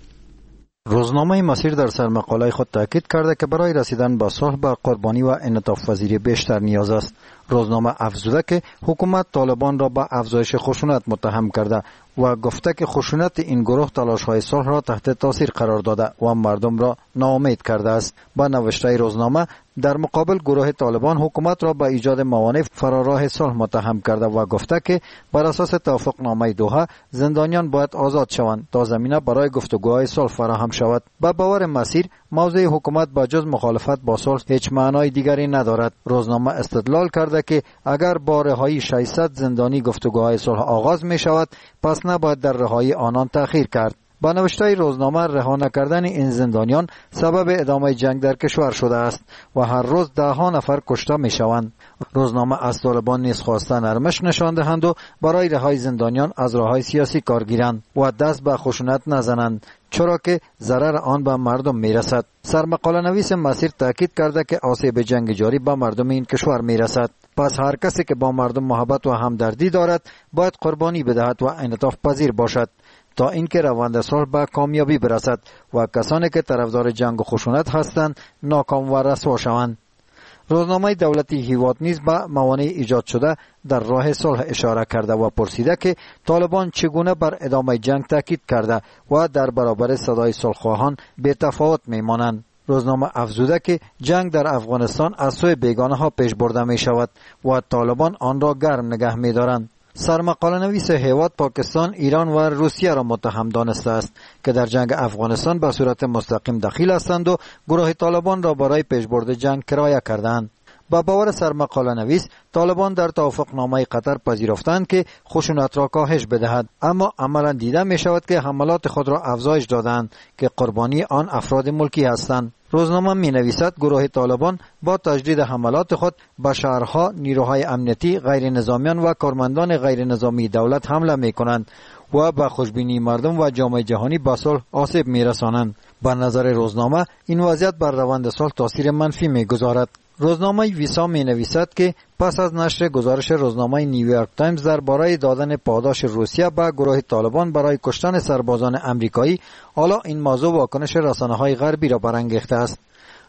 روزنامه مسیر در سرمقاله خود تاکید کرده که برای رسیدن به صلح به قربانی و انعطاف پذیری بیشتر نیاز است. روزنامه افزوده که حکومت طالبان را به افزایش خشونت متهم کرده و گفته که خشونت این گروه تلاش‌های صلح را تحت تاثیر قرار داده و مردم را ناامید کرده است. با نوشته روزنامه در مقابل گروه طالبان حکومت را به ایجاد موانع فراراه صلح متهم کرده و گفته که بر اساس توافقنامه دوحه زندانیان باید آزاد شوند تا زمینه برای گفتگوهای صلح فراهم شود. به باور مسیر موضع حکومت با جز مخالفت با صلح هیچ معنای دیگری ندارد. روزنامه استدلال کرده که اگر با رهایی 600 زندانی گفتگوهای صلح آغاز می شود، پس نباید در رهایی آنان تأخیر کرد. با نوشته روزنامه رها نکردن این زندانیان سبب ادامه جنگ در کشور شده است و هر روز 10 نفر کشته می شوند. روزنامه از طالبان نیز خواسته نرمش نشان دهند و برای رهایی زندانیان از راههای سیاسی کار گیرند و دست به خشونت نزنند، چرا که ضرر آن به مردم می رسد. سرمقاله نویس مسیر تاکید کرده که آسیب جنگ جاری به مردم این کشور می رسد. پس هر کسی که با مردم محبت و همدردی دارد باید قربانی بدهد و انعطاف پذیر باشد تا اینکه روند صلح به کامیابی برسد و کسانی که طرفدار جنگ و خشونت هستند ناکام و رسوا شوند. روزنامه دولتی هیواد نیز به موانع ایجاد شده در راه صلح اشاره کرده و پرسیده که طالبان چگونه بر ادامه جنگ تاکید کرده و در برابر صدای صلحخواهان بی‌تفاوت میمانند. روزنامه افزوده که جنگ در افغانستان از سوی بیگانه ها پیش برده می شود و طالبان آن را گرم نگه می دارند. سرمقاله نویس هیواد پاکستان، ایران و روسیه را متهم دانسته است که در جنگ افغانستان به صورت مستقیم دخیل هستند و گروه طالبان را برای پیشبرد جنگ کرایه کردند. با باور سرمقاله نویس، طالبان در توافقنامه قطر پذیرفتند که خشونت را کاهش بدهد، اما عملا دیده می شود که حملات خود را افزایش دادند که قربانی آن افراد ملکی هستند. روزنامه می نویسد گروه طالبان با تجدید حملات خود به شهرها، نیروهای امنیتی، غیر نظامیان و کارمندان غیر نظامی دولت حمله می کنند و به خوشبینی مردم و جامعه جهانی به صلح آسیب می رسانند. به نظر روزنامه این وضعیت بر روند صلح تاثیر منفی می گذارد. روزنامه ویسا می نویسد که پس از نشر گزارش روزنامه نیویورک تایمز درباره دادن پاداش روسیه به گروه طالبان برای کشتن سربازان امریکایی، حالا این موضوع واکنش رسانه‌های غربی را برانگیخته است.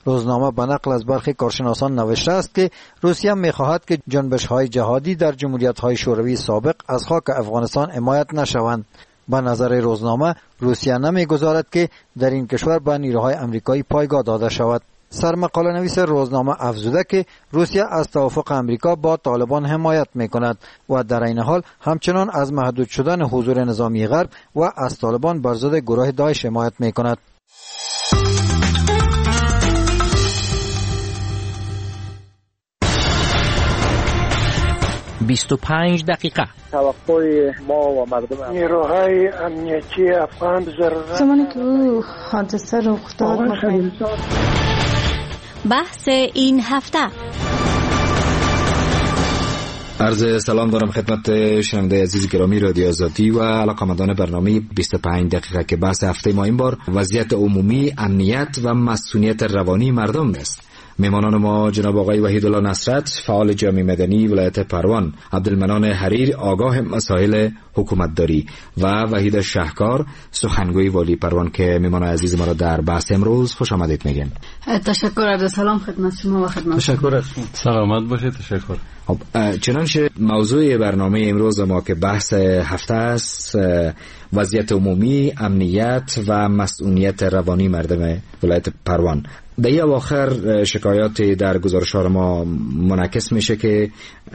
روزنامه به نقل از برخی کارشناسان نوشته است که روسیه می‌خواهد که جنبش‌های جهادی در جمهوریت‌های شوروی سابق از خاک افغانستان حمایت نشوند. به نظر روزنامه روسیه نمی‌گذارد که در این کشور به نیروهای آمریکایی پایگاه داده شود. سرمقاله نویس روزنامه افزوده که روسیه از توافق آمریکا با طالبان حمایت می‌کند و در این حال همچنان از محدود شدن حضور نظامی غرب و از طالبان بر ضد گروه داعش حمایت می‌کند.
25 دقیقه.
توقع ما و مردم
نیروهای امنیتی افغان ضرورت
زمانی که حادثه رخ داد
بحث این هفته.
عرض سلام دارم خدمت شنونده عزیز گرامی رادیو آزادی و علاقه‌مندان برنامه 25 دقیقه که بحث هفته ما این بار وضعیت عمومی، امنیت و مسئولیت روانی مردم است. میمانان ما جناب آقای وحیدالله نصرت، فعال جامعه مدنی ولایت پروان، عبدالمنان حریر، آگاه مسائل حکومتداری و وحید شهکار، سخنگوی والی پروان که میمان عزیز ما را در بحث امروز خوش آمدید میگیم.
تشکر. عرض سلام خدمت شما و خدمت
تشکر.
سلامت باشید. تشکر.
خب چنانچه موضوع برنامه امروز ما که بحث هفته است وضعیت عمومی، امنیت و مسئولیت روانی مردم ولایت پروان. در این اواخر شکایات در گزارش‌ها ما منعکس میشه که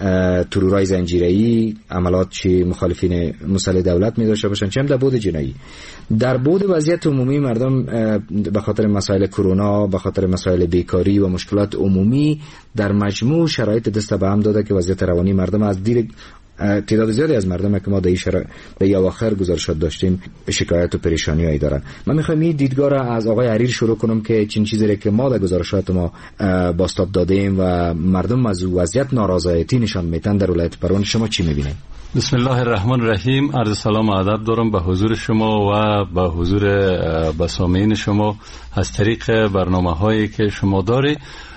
ترورای زنجیره‌ای، عملات چی مخالفین مسلح دولت می داشته باشن، چه هم در بود جنایی. در بود وضعیت عمومی مردم به خاطر مسائل کرونا، به خاطر مسائل بیکاری و مشکلات عمومی در مجموع شرایط دست به هم داده که وضعیت روانی مردم از دیر تعداد زیادی از مردم که ما در این اواخر گزارشات داشتیم شکایت و پریشانی‌هایی دارن. من می‌خوام این دیدگاه را از آقای حریر شروع کنم که چین چیزی که ما در گزارشات ما بازتاب دادیم و مردم از وضعیت نارضایتی نشان میدن در ولایت پروان، شما چی می‌بینید؟
بسم الله الرحمن الرحیم. عرض سلام و ادب دارم به حضور شما و به حضور بسامعین شما از طریق برنامه‌هایی که شما دارید.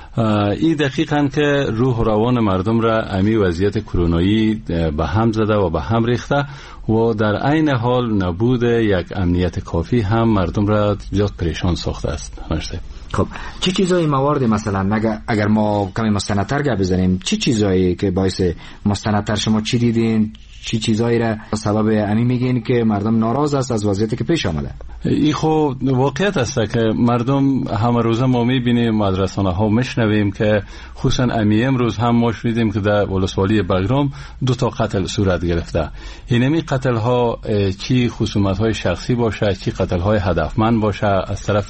این دقیقاً که روح و روان مردم را امی وضعیت کرونایی به هم زده و به هم ریخته و در عین حال نبود یک امنیت کافی هم مردم را زیاد پریشان ساخته است.
خب چه چیزایی موارد مثلا اگر ما کمی مستندتر گپ بزنیم، چه چیزایی که باعث مستندتر شما چی دیدین، چی چیزایی را سبب امی میگین که مردم ناراض است از وضعیتی که پیش آمده؟
این خب واقعیت است که مردم همه روزه ما میبینیم، مدرسانه ها میشنویم که خصوصا امی امروز هم ما شنیدیم که در ولسوالی بگرام 2 قتل صورت گرفته. اینمی قتل ها چی خصومت های شخصی باشه، چی قتل های هدفمند باشه از طرف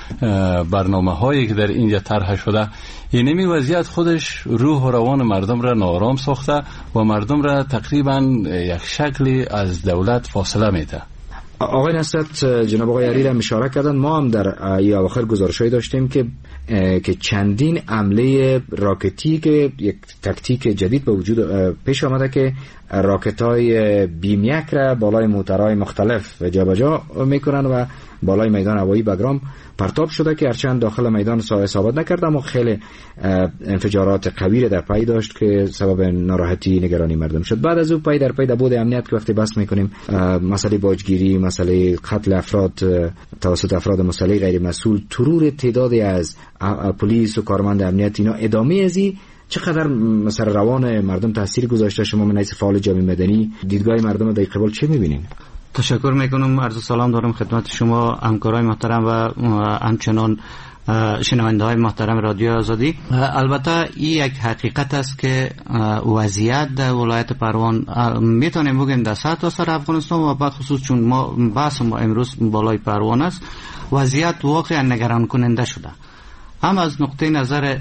برنامه هایی که در اینجا طرح شده، اینمی وضعیت خودش روح و روان مردم را ناآرام ساخته و مردم را تقریبا یک شکلی از دولت فاصله میده.
آقای نصرت، جناب آقای حریر هم اشاره کردن، ما هم در اواخر گزارشایی داشتیم که چندین حمله راکتی که یک تکتیک جدید به وجود پیش آمده که راکت‌های بیم یک را بالای موترهای مختلف جابجا میکنن و بالای میدان هوایی بگرام پرتاب شده که هرچند داخل میدان اصابت نکرد اما خیلی انفجارات قوی در پی داشت که سبب ناراحتی نگرانی مردم شد. بعد از او پی در پی در بود امنیت که وقتی بحث میکنیم مسئله باجگیری، مسئله قتل افراد توسط افراد مسلح غیر مسئول، ترور تعدادی از پلیس و کارمند امنیت، اینا ادامه ازی چقدر مثلا روان مردم تاثیر گذاشته؟ شما من از فعال جامعه مدنی دیدگاه مردم در قبال چه میبینین؟
تشکر میکنم. عرض سلام دارم خدمت شما همکارای محترم و همچنان شنونده های محترم رادیو آزادی. البته این یک حقیقت است که وضعیت در ولایت پروان میتونیم بگیم در سرتاسر افغانستان و بعد خصوص چون ما بحث ما امروز بالای پروان است، وضعیت واقعا نگران کننده شده، هم از نقطه نظر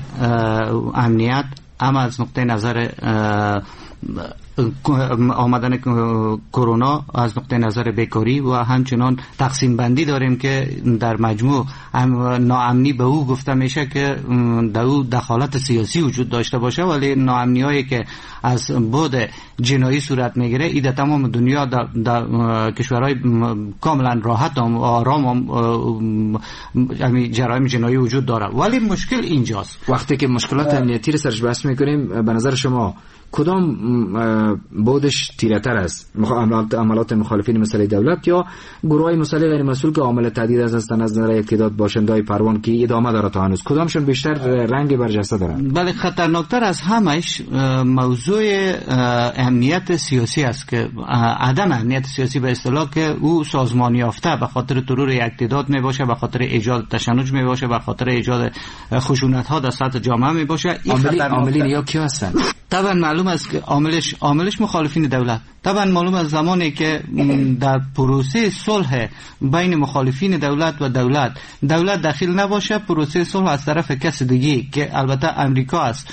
امنیت، هم از نقطه نظر آمدن کرونا، از نقطه نظر بیکاری و همچنان تقسیم بندی داریم که در مجموع ناامنی به او گفته میشه که در او دخالت سیاسی وجود داشته باشه، ولی ناامنی هایی که از بود جنایی صورت میگیره این در تمام دنیا در کشورهای کاملا راحت و آرام جرایم جنایی وجود داره. ولی مشکل اینجاست
وقتی که مشکلات امنیتی رو سرش بحث میکنیم، به نظر شما کدام بودش تیره‌تر است، عملات مخالفین مسئله دولت یا گروهای مسئله غیر مسئول که عامل تهدید هستند از نظر اعتیاد باشنده‌های پروان که ادامه داره تا هنوز، کدامشون بیشتر رنگ برجسته دارن؟
بله، خطرناکتر از همش موضوع امنیت سیاسی است که عدم امنیت سیاسی به اصطلاح که او سازمانی یافته به خاطر ترور اعتیاد می باشه، به خاطر ایجاد تشنج می باشه، به خاطر ایجاد خشونت ها در سطح جامعه می باشه.
عاملین یا کی هستن؟
طبعا معلوم است که عاملش مخالفین دولت. طبعا معلوم است زمانی که در پروسه صلح بین مخالفین دولت و دولت داخل نباشه، پروسه صلح از طرف کس دیگه که البته امریکا است،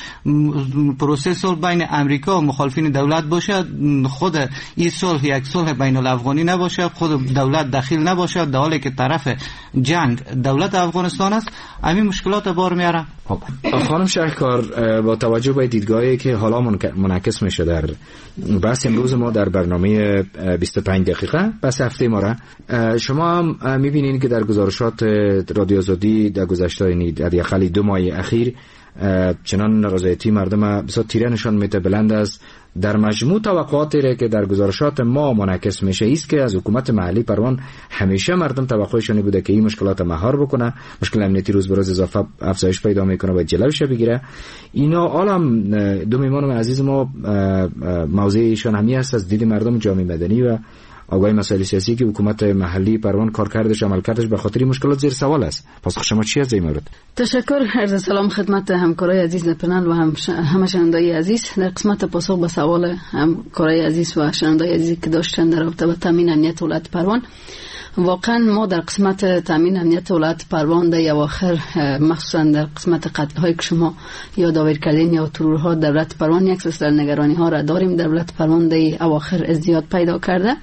پروسه صلح بین امریکا و مخالفین دولت باشه، خود این صلح یک صلح بین الافغانی نباشه، خود دولت داخل نباشه، در حالی که طرف جنگ دولت افغانستان است، همین مشکلات بار میاره.
خانم شهرکار، با توجه به دیدگاهی که حالا منعکس میشه در بحث امروز ما در برنامه 25 دقیقه بس هفته ما را، شما هم میبینین که در گزارشات رادیو آزادی در گذشته در یخلی 2 ماه اخیر چنان نارضایتی مردم بسیار تیره نشان میده بلند است. در مجموع توقعاتی را که در گزارشات ما منعکس میشه است که از حکومت محلی پروان همیشه مردم توقعشون بوده که این مشکلات مهار بکنه، مشکل امنیتی روز به روز اضافه افزایش پیدا میکنه و جلوش بگیره. اینا عالم دو میهمان عزیز ما موضوعشون همی است از دید مردم جامعه مدنی و آگاهی مسائل سیاسی که حکومت محلی پروان کارکردش عملکردش به خاطر مشکلات زیر سوال است. پاسخ شما چی از این مورد؟
تشکر، عرض سلام خدمت همکارای عزیز پنل و همه شنوندای عزیز. در قسمت پاسخ به سوال همکارای عزیز و شنوندای عزیز که داشتن در رابطه با تامین امنیت ولایت پروان، واقعا ما در قسمت تامین امنیت ولایت پروان در اواخر، مخصوصا در قسمت قتل هایی که شما یادآوری کردین یا ترورها در ولایت پروان، یک سلسله نگرانی ها را داریم. در ولایت پروان در اواخر ازدیاد پیدا کرده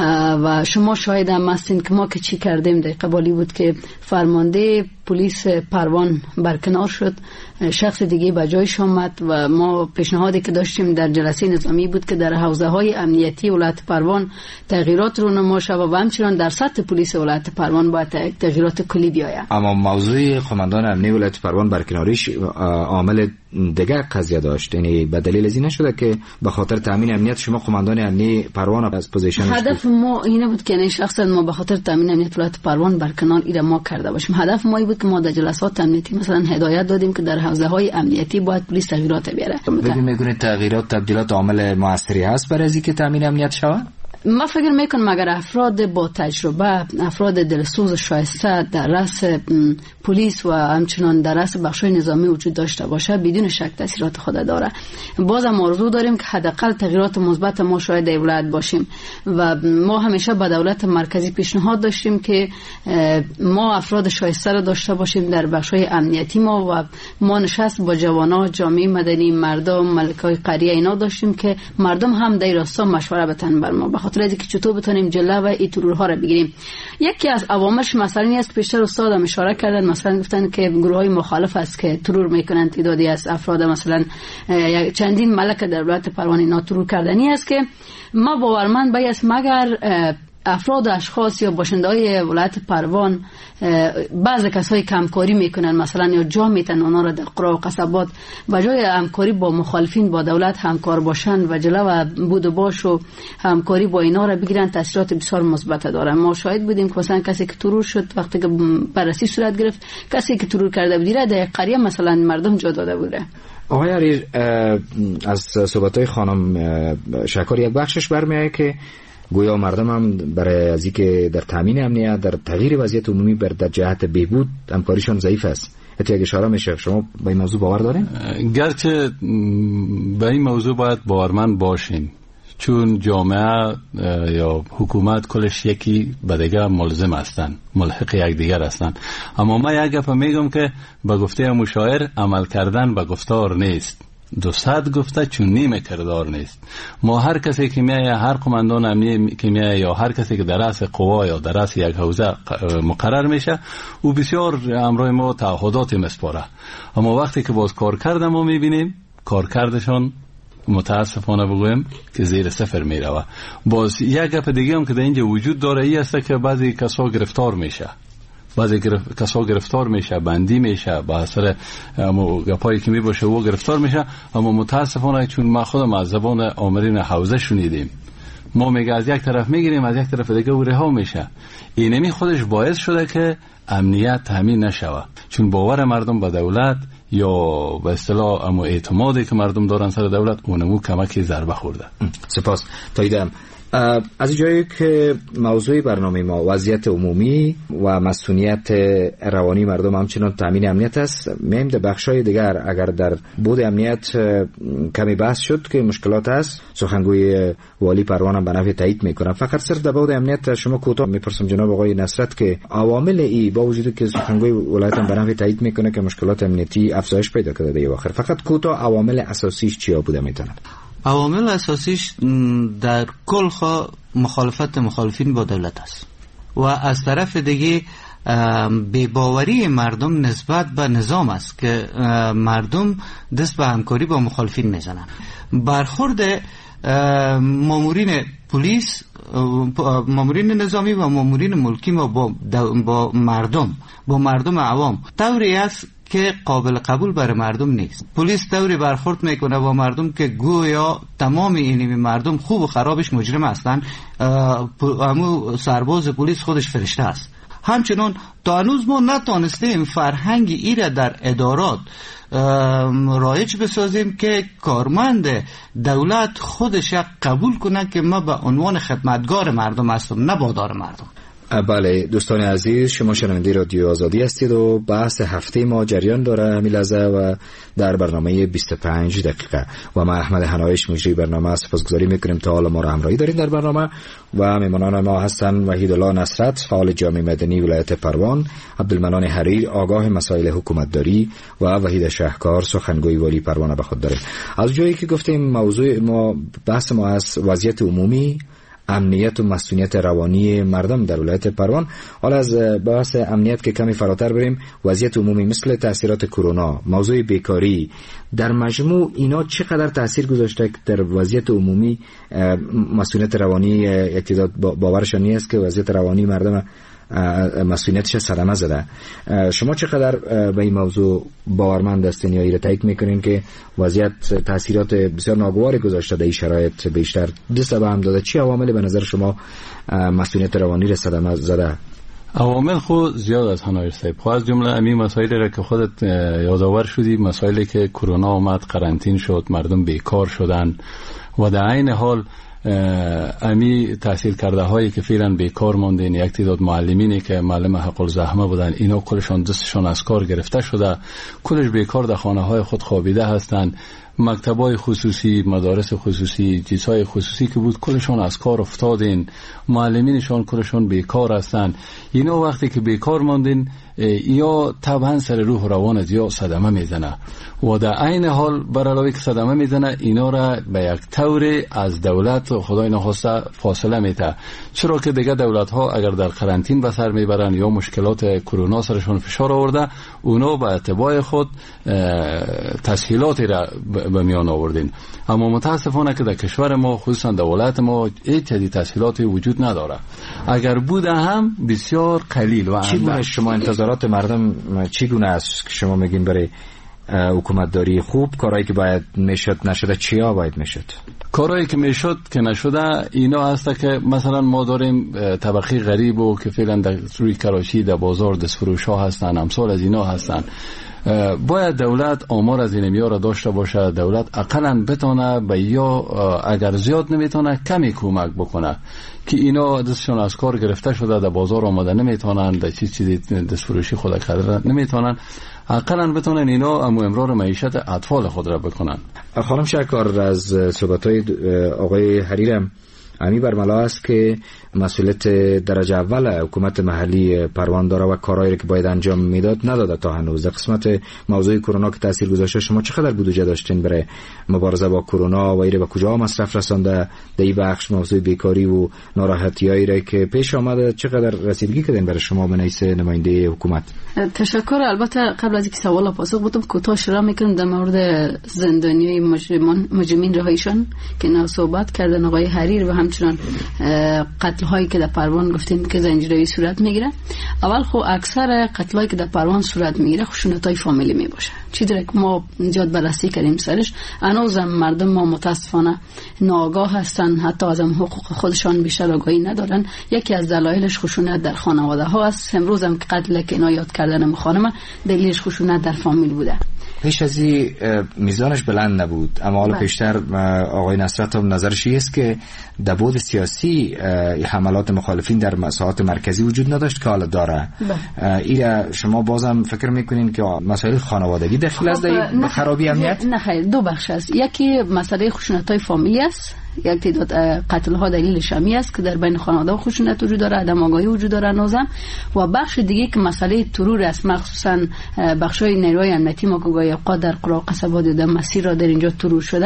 و شما شاهد هم هستین که ما که چی کردیم. در قبالی بود که فرمانده پلیس پروان برکنار شد، شخص دیگه به جایش آمد و ما پیشنهادی که داشتیم در جلسه نظامی بود که در حوزه های امنیتی ولایت پروان تغییرات رو نما شود و همچنان در سطح پلیس ولایت پروان باید تغییرات کلی بیاید.
اما موضوع قماندان امنی ولایت پروان برکناریش عامل دیگر قضیه داشت، یعنی به دلیل از این نشده که به خاطر تامین امنیت شما قماندان امنی پروان از پوزیشنش
هدف ما این بود که شخصا ما به خاطر تامین امنیت ولایت پروان برکنار ایره ما کرده باشیم. هدف ما بود که ما در جلسات امنیتی مثلا هدایت دادیم که در حوزه های امنیتی باید پلیس تغییرات بیاره.
ببین میگونید تغییرات تبدیلات عامل موثری هست برای اینکه تامین امنیت شود؟
ما فکر میکنم اگر افراد با تجربه، افراد دلسوز شایسته در رأس پلیس و همچنان در رأس بخش‌های نظامی وجود داشته باشه، بدون شک تاثیرات خود داره. بازم آرزو داریم که حداقل تغییرات مثبت ما شاهد در ولایت باشیم و ما همیشه به دولت مرکزی پیشنهاد داشتیم که ما افراد شایسته را داشته باشیم در بخش‌های امنیتی ما و ما نشست با جوانان، جامعه مدنی، مردم، ملکای قریه اینا داشتیم که مردم هم در راستا مشوره بدن بر ما خاطر اینکه چطور بتونیم جلوه این ترورها را بگیریم. یکی از عواملش مثلا است که پیشتر استاد هم اشاره کردن، مثلا گفتن که گروه‌های مخالف است که ترور میکنن، تعدادی از افراد مثلا چندین ملک در ولایت پروان اینا ترور کردنی است که ما باورمند بایست مگر افراد و اشخاص یا باشنده‌های ولایت پروان بعضی کسایی که همکاری میکنن مثلا یا جا میتن اونا را در قرا و قصبات بجای همکاری با مخالفین با دولت همکار باشن و جلو بود و باش و همکاری با اینا را بگیرن، تاثیرات بسیار مثبت داره. ما شاهد بودیم که مثلا کسی که ترور شد وقتی که بررسی صورت گرفت، کسی که ترور کرده بودیره در قریه مثلا مردم جا داده بوده.
آقای عریر، از صحبت‌های خانم شکار یک بخشش برمیاد که گویا مردم هم برای از اینکه در تامین امنیت، در تغییر وضعیت عمومی در جهت بهبود همکاریشون ضعیف است. حتی اگه اشاره میشه، شما به این موضوع باور دارین؟
گرچه به این موضوع باید باورمند باشیم، چون جامعه یا حکومت کلش یکی به دیگر ملزم هستن، ملحق یک دیگر هستن. اما من یک گپ میگم که به گفته مشاعر عمل کردن به گفتار نیست، 200 گفته چون نیم کردار نیست. ما هر کسی که میایه، هر قماندان امنی که میایه یا هر کسی که در رأس قوا یا در رأس یک حوزه مقرر میشه، او بسیار امروی ما تعهدات مسپاره، اما وقتی که باز کار کردن ما میبینیم کارکردشان متاسفانه بگویم که زیر صفر میروه. باز یک گپ دیگه هم که در اینجا وجود داره ای است که بعضی کسا گرفتار میشه، بعضی کسا گرفتار میشه، بندی میشه، با اثر گپایی که میباشه و گرفتار میشه. اما متاسفانه چون ما خودم از زبان آمرین حوزه شنیدیم، ما میگه از یک طرف میگیریم از یک طرف دیگه او رها میشه. اینمی خودش باعث شده که امنیت تامین نشوه، چون باور مردم به دولت یا به اصطلاح اما اعتمادی که مردم دارن سر دولت اونمو کمکی ضربه خورده.
سپاس. تاییدم. از جایی که موضوع برنامه ما وضعیت عمومی و مسئولیت روانی مردم همچنان تامین امنیت است، میم در بخشای دیگر اگر در بود امنیت کمی بحث شد که مشکلات است، سخنگوی والی پروان هم به نفع تایید میکنم. فقط صرف در بود امنیت شما کوتاه میپرسم جناب آقای نصرت که عوامل ای با وجود که سخنگوی ولایت هم به نفع تایید میکنه که مشکلات امنیتی افزایش پیدا کرده در آخر، فقط کوتاه عوامل اساسیش چیا بوده میتونه؟
عوامل اساسیش در کل مخالفت مخالفین با دولت است و از طرف دیگه بی‌باوری مردم نسبت به نظام است که مردم دست به همکاری با مخالفین میزنن. برخورد مامورین پلیس، مامورین نظامی و مامورین ملکی با مردم عوام طوری است که قابل قبول برای مردم نیست. پلیس طوری برخورد میکنه با مردم که گویا تمام این مردم خوب و خرابش مجرم هستن، همون سرباز پلیس خودش فرشته است. همچنان تا هنوز ما نتانستیم فرهنگ ای را در ادارات رایج بسازیم که کارمند دولت خودش قبول کنه که ما به عنوان خدمتگار مردم هستم، نه بادار مردم.
بله دوستان عزیز، شما شنونده رادیو آزادی هستید و بحث هفته ما جریان داره همین لحظه و در برنامه 25 دقیقه و ما احمد حنایش مجری برنامه سپاسگزاری میکنیم تا حالا ما را همراهی دارید در برنامه. و میمانان ما هستند وحیدالله نصرت، فعال جامعه مدنی ولایت پروان، عبدالمنان حریر، آگاه مسائل حکومتداری و وحید شهکار، سخنگوی والی پروان به خود داره. از جایی که گفتیم موضوع ما بحث ما از وضعیت عمومی، امنیت و مسئولیت روانی مردم در ولایت پروان، حالا از بحث امنیت که کمی فراتر بریم، وضعیت عمومی مثل تاثیرات کرونا، موضوع بیکاری، در مجموع اینا چقدر تاثیر گذاشته در وضعیت عمومی؟ مسئولیت روانی اقتدار باورشان نیست که وضعیت روانی مردم مسئولیتش صدمه زده. شما چقدر به این موضوع باورمند هستین یا تایید میکنین که وضعیت تاثیرات بسیار ناگواری گذاشته در این شرایط؟ بیشتر دست به هم داده چی عوامل به نظر شما مسئولیت روانی را صدمه زده؟
عوامل خود زیاد از هنایش صاحب، خود از جمله امی مسائلی را که خودت یادآور شدی، مسائلی که کرونا آمد، قرنطین شد، مردم بیکار شدن و در عین حال امی تحصیل کرده هایی که فعلا بیکار موندن، یک تعداد معلمینی که معلم حق الزحمه بودن، اینا کلشان دستشان از کار گرفته شده، کلش بیکار در خانه های خود خوابیده هستند. مکتبای خصوصی، مدارس خصوصی، چیزهای خصوصی که بود کلشان از کار افتادین، معلمینشان کلشان بیکار هستند. اینا وقتی که بیکار موندن یا طبعا سر روح و روان یا صدمه میزنه و در عین حال بر علاوه که صدمه میزنه اینا را به یک طور از دولت خدای نخواسته فاصله میده، چرا که دیگه دولت ها اگر در قرنطین به سر میبرن یا مشکلات کرونا سرشون فشار آورده، اونا به اتباع خود تسهیلاتی را به میان آوردین. اما متاسفانه که در کشور ما خصوصا در ولایت ما هیچ تسهیلاتی وجود نداره، اگر بوده هم بسیار قلیل. و
چگونه شما انتظارات مردم چگونه است که شما میگین برای حکومتداری خوب کارهایی که باید میشد نشده چیا باید میشد؟
کارهایی که میشد که نشده اینا هست که مثلا ما داریم طبقه غریب و که فعلا در روی کراچی در بازار دستفروش ها هستن، امثال از اینا هستن. باید دولت آمار از این میاره داشته باشه، دولت اقلا بتونه به یا اگر زیاد نمیتونه کمی کمک بکنه که اینا دستشون از کار گرفته شده، در بازار آمده نمیتونن، در چیزی دستفروشی خود کرده نمیتونن، اقلا بتونن اینا امرار معیشت اطفال خود را بکنن.
خانم شهکار، از صحبت‌های آقای حریرم امی برملا است که مسئولیت درجه اول حکومت محلی پروان داره و کارهایی که باید انجام میداد نداده تا هنوز. در قسمت موضوع کرونا که تاثیر گذاشته، شما چقدر بودجه داشتین برای مبارزه با کرونا و ایره به کجا مصرف رسانده؟ در این بخش موضوع بیکاری و ناراحتیایی را که پیش آمده چقدر رسیدگی کردین برای شما به حیث نماینده حکومت؟
تشکر. البته قبل از اینکه سوال پاسخ بدم کوتاه اشاره میکنم در مورد زندانیای مجرمین رهاییشان که نه صحبت کردن آقای حریر و همچنین همچنان قتل هایی که در پروان گفتیم که زنجیروی صورت میگیره. اول خب اکثر قتل هایی که در پروان صورت میگیره خشونت های فامیلی میباشه. چی داره که ما زیاد بررسی کردیم سرش، هنوزم مردم ما متاسفانه ناآگاه هستن، حتی از حقوق خودشان بیشتر آگاهی ندارن. یکی از دلایلش خشونت در خانواده ها است. امروز هم که قتل که اینا یاد کردن خانم دلیلش خشونت در فامیل بوده.
پیش از این میزانش بلند نبود، اما حالا پیشتر آقای نصرت هم نظرش است که در بعد سیاسی حملات مخالفین در مساحات مرکزی وجود نداشت که حالا داره. این شما بازم فکر میکنین که مسائل خانوادگی داخل از خرابی امنیت؟
نه خیر، دو بخش است. یکی مسئله خشونت های فامیلی است، یک تعداد قتل ها دلیلش همی است که در بین خانواده خشونت وجود داره، عدم آگاهی وجود داره نوزم. و بخش دیگه که مسئله ترور است، مخصوصا بخشای نیروی امنیتی ما که گاهی اوقات در قرا و قصبات در مسیر را در اینجا ترور شده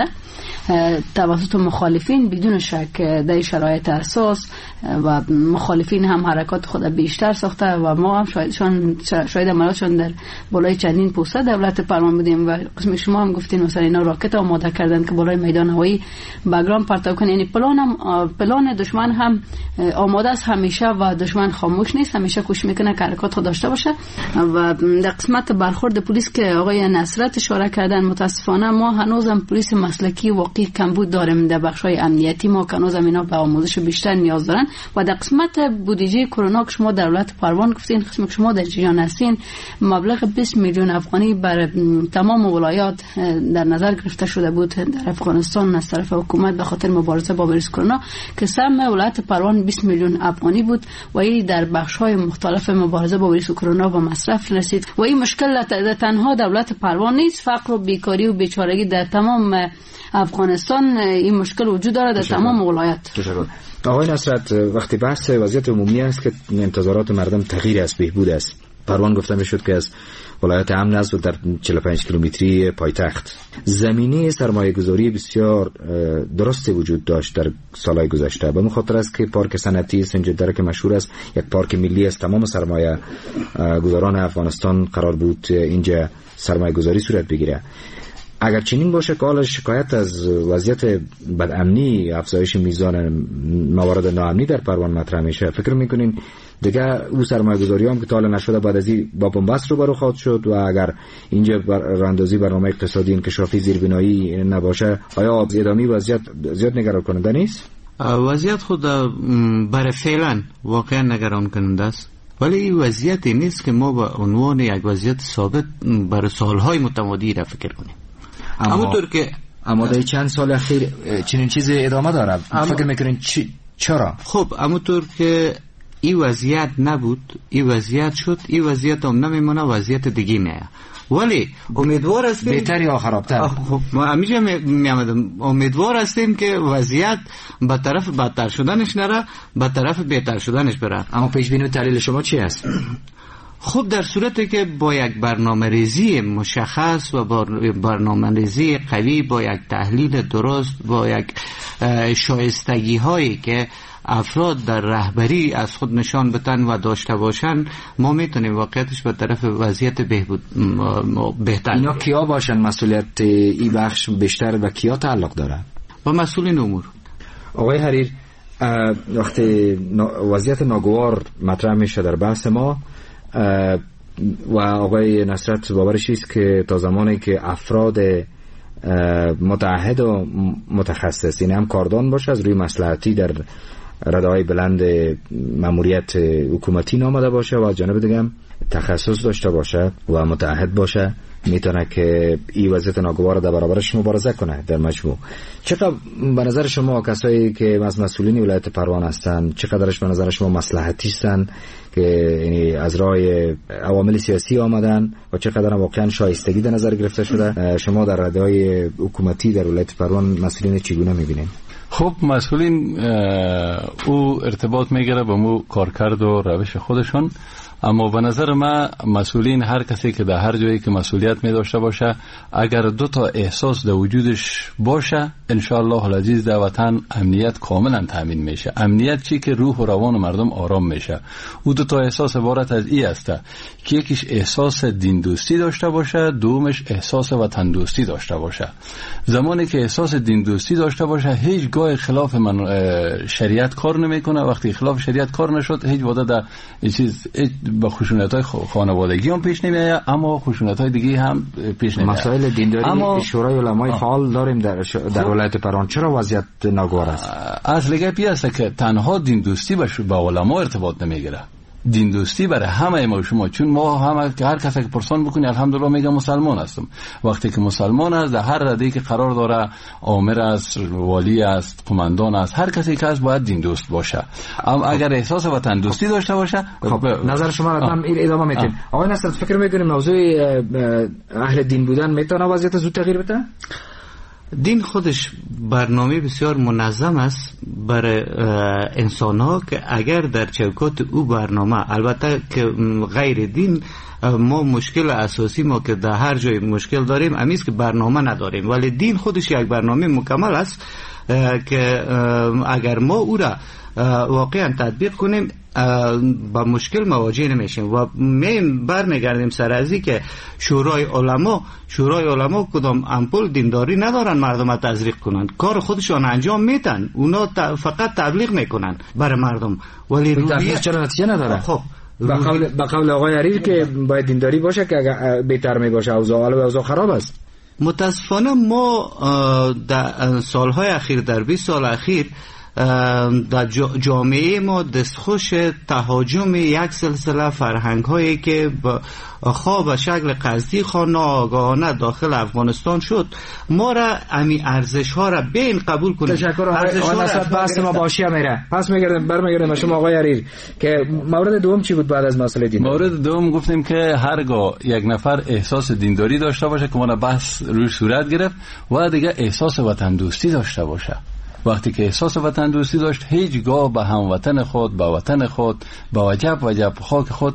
توسط مخالفین بدون شک در شرایط اساس، و مخالفین هم حرکات خود بیشتر ساخته و ما هم شاید عملاتشان در بالای چندین پوسته دولت پروان بودیم و قسم شما هم گفتین مثلا اینا راکت آماده کردن که بالای میدان هوایی بگرام پرتاب کنه. یعنی پلان دشمن هم آماده است همیشه و دشمن خاموش نیست، همیشه کوشش میکنه که حرکات خود داشته باشه. و در قسمت برخورد پلیس که آقای نصرت اشاره کردن، متاسفانه ما هنوزم پلیس مسلکی واقعی کمبود داریم در بخشای امنیتی. ما هنوزم اینا به آموزش بیشتر نیاز دارن. و در قسمت بودجه کرونا که شما دولت پروان گفتین، قسم شما در جریان هستین، مبلغ 20 میلیون افغانی بر تمام ولایات در نظر گرفته شده بود در افغانستان از طرف حکومت به خاطر مبارزه با ویروس کرونا که سهم ولایت پروان 20 میلیون افغانی بود و این در بخش‌های مختلف مبارزه با ویروس کرونا و مصرف رسید. و این مشکل تنها دولت پروان نیست، فقر و بیکاری و بیچارگی در تمام افغانستان این مشکل وجود داره در تمام ولایات.
آقای نصرت، وقتی بحث وضعیت عمومی است که انتظارات مردم تغییر است، بهبود است. پروان گفتم شد که از ولایت امن است و در 45 کیلومتری پایتخت. زمینه سرمایه گذاری بسیار درستی وجود داشت در سالهای گذشته. به خاطر است که پارک صنعتی سنجدره که مشهور است، یک پارک ملی است، تمام سرمایه گذاران افغانستان قرار بود اینجا سرمایه گذاری صورت بگیره. اگر چنین باشه که حالا شکایت از وضعیت بدامنی، افزایش میزان موارد ناامنی در پروان مطرح میشه، فکر میکنین دیگه او سرمایه‌گذاری هم که تا حالا نشده بعد از این با بنبست رو برو خواهد شد؟ و اگر اینجا راندازی برنامه اقتصادی انکشافی زیربنایی نباشه، آیا ادامه وضعیت زیاد نگران کننده نیست؟
وضعیت خود برای فعلا واقعا نگران کننده است، ولی این وضعیتی نیست که ما به عنوان یک وضعیت ثابت برای سالهای متمادی را فکر کنیم.
اما در چند سال اخیر چنین چیزی ادامه داره. فکر میکنین چرا؟
خب همونطور که این وضعیت نبود، این وضعیت شد، این وضعیت هم نمیمونه، وضعیت دیگه میه. ولی امیدوار هستیم
بهتر یا خرابتر.
خب ما همیشه میامدم امیدوار هستیم که وضعیت به طرف بدتر شدنش نره، به طرف بهتر شدنش بره.
اما پیش بینی و تحلیل شما چی است؟
خب در صورتی که با یک برنامه ریزی مشخص و با برنامه ریزی قوی، با یک تحلیل درست، با یک شایستگی هایی که افراد در رهبری از خود نشان بدن و داشته باشن، ما میتونیم واقعیتش به طرف وضعیت بهتر.
اینا کیا باشن؟ مسئولیت این بخش بیشتر و کیا تعلق داره؟
با مسئولین امور.
آقای حریر، وقتی وضعیت ناگوار مطرح میشه در بحث ما و آقای نصرت باورش است که تا زمانی که افراد متعهد و متخصص، این هم کاردان باشه، از روی مصلحتی در رده‌های بلند ماموریت حکومتی نامده باشه و از جانب دیگه هم تخصص داشته باشه و متعهد باشه، میتونه که این وضعیت ناگوار در برابرش مبارزه کنه در مجموع. چقدر به نظر شما کسایی که از مسئولین ولایت پروان هستن، چقدرش به نظر شما مصلحتی هستن که یعنی از راه عوامل سیاسی آمدن و چقدر واقعا شایستگی در نظر گرفته شده؟ شما در رده‌های حکومتی در ولایت پروان مسئولین چگونه میبینید؟
خب مسئولین او ارتباط میگیره با مو کارکرد و روش خودشون، اما به نظر من مسئولین، هر کسی که در هر جایی که مسئولیت می داشته باشه، اگر دو تا احساس در وجودش باشه، انشاءالله العزیز در وطن امنیت کاملا تامین میشه. امنیت چی؟ که روح و روان مردم آرام میشه. او دو تا احساس عبارت از این است که یکیش احساس دین دوستی داشته باشه، دومش احساس وطن دوستی داشته باشه. زمانی که احساس دین دوستی داشته باشه، هیچگاه دادگاه خلاف شریعت کار نمیکنه. وقتی خلاف شریعت کار نشد هیچ وقت در چیز با خشونت‌های خانوادگی هم پیش نمیاد، اما خشونت‌های دیگه هم پیش نمیاد.
مسائل دینداری
اما
شورای علمای فعال داریم در ولایت پروان، چرا وضعیت ناگوار است؟
اصل گپی است که تنها دین دوستی با علما ارتباط نمیگیره. دین دوستی برای همه ما شما، چون ما همه که هر کسی که پرسان بکنی الحمدلله میگه مسلمان هستم. وقتی که مسلمان است در هر ردی که قرار داره، آمر است، والی است، قماندان است، هر کسی که است باید دین دوست باشه. اما اگر احساس وطن دوستی داشته باشه،
خب نظر شما را هم ادامه میتین. آقای نصرت فکر میکنیم موضوع اهل دین بودن میتونه وضعیت زود تغییر بده؟
دین خودش برنامه بسیار منظم است برای انسان ها که اگر در چوکات او برنامه، البته که غیر دین ما مشکل اساسی ما که در هر جای مشکل داریم امیست که برنامه نداریم، ولی دین خودش یک برنامه مکمل است که اگر ما او را واقعا تطبیق کنیم با مشکل مواجه نمیشیم. و برمیگردیم سر ازی که شورای علما کدام امپول دینداری ندارن مردم را تزریق کنن، کار خودشان انجام میدن، اونا فقط تبلیغ میکنن برای مردم، ولی
رویه چرا نتیجه نداره. خب با قول آقای عریض که باید دینداری باشه که اگر بهتر میباشه اوضاع خراب است.
متاسفانه ما در سالهای اخیر، در 20 سال اخیر در جامعه ما دستخوش تهاجم یک سلسله فرهنگ هایی که خواه به شکل قصدی خواه ناآگاهانه داخل افغانستان شد، ما را امی ارزش ها را بین قبول کنیم.
تشکر آقای نصرت. بحث ما باشیه میره. پس برمیگردیم شما آقای عریر که مورد دوم چی بود بعد از مسئله دین؟
مورد دوم گفتیم که هرگاه یک نفر احساس دینداری داشته باشه که ما بحث روی صورت گرفت و دیگه احساس وطن دوستی داشته باشه. وقتی که احساس وطن دوستی داشت هیچگاه به هموطن خود، به وطن خود، به وجب خاک خود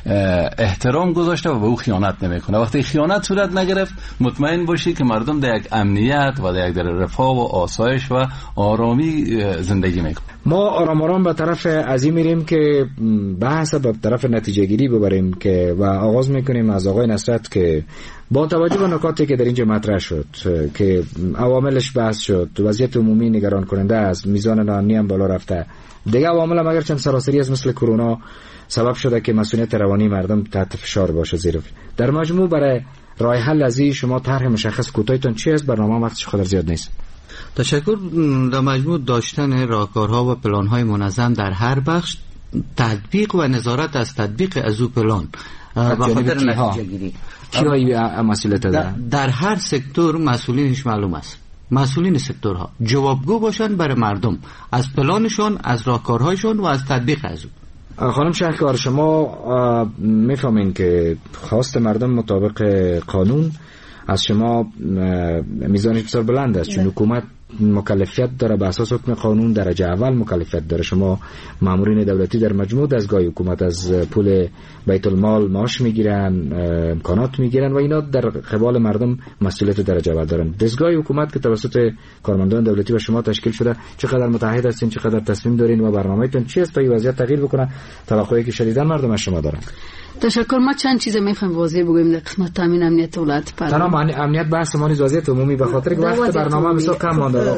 احترام گذاشته و به او خیانت نمیکنه. وقتی خیانت صورت نگرفت مطمئن باشی که مردم در یک امنیت و در یک رفاه و آسایش و آرامی زندگی میکنه.
ما آرام به طرف ازی میریم که بحث به طرف نتیجه گیری ببریم که و آغاز میکنیم از آقای نصرت که با توجه به نکاتی که در اینجا مطرح شد که عواملش بحث شد، وضعیت عمومی نگران کننده است، میزان ناامنی هم بالا رفته، دیگه عوامل هم اگرچه سراسری از مثل کرونا سبب شده که مسئولیت روانی مردم تحت فشار باشه زیر. در مجموع برای راه حل ازی شما طرح مشخص کوتاهتون چی است؟ برنامه وقتش خودر زیاد نیست.
تشکر. در مجموع داشتن راهکارها و پلان‌های منظم در هر بخش، تطبیق و نظارت از تطبیق از او پلان و خاطر نتیجه گیری.
کیایی مسئولیت داره؟
در هر سکتور مسئولینش معلوم است. مسئولین سکتورها جوابگو باشن برای مردم از پلانشون، از راهکارهایشون و از تطبیق از او.
خانم شهرکار، شما میفهمین که خواست مردم مطابق قانون از شما میزانش بسیار بلند است، چون حکومت مکلفیت داره به اساس حکم قانون درجه اول مکلفیت داره. شما مامورین دولتی در مجموع دستگاه حکومت از پول بیت المال معاش میگیرن، امکانات میگیرن و اینا در قبال مردم مسئولیت درجه اول دارن. دستگاه حکومت که توسط کارمندان دولتی و شما تشکیل شده، چقدر متحد هستین، چقدر تصمیم دارین و برنامه‌تون چی است تا این وضعیت تغییر بکنه؟ توقعی که شدیداً مردم از شما دارن.
تشکر. ما چند چیز میخوایم واضح بگویم در قسمت تامین امنیت ولایت پروان.
تمام امنیت بحث ما نیز وضعیت عمومی به خاطر وقت برنامه بسیار کم مانده.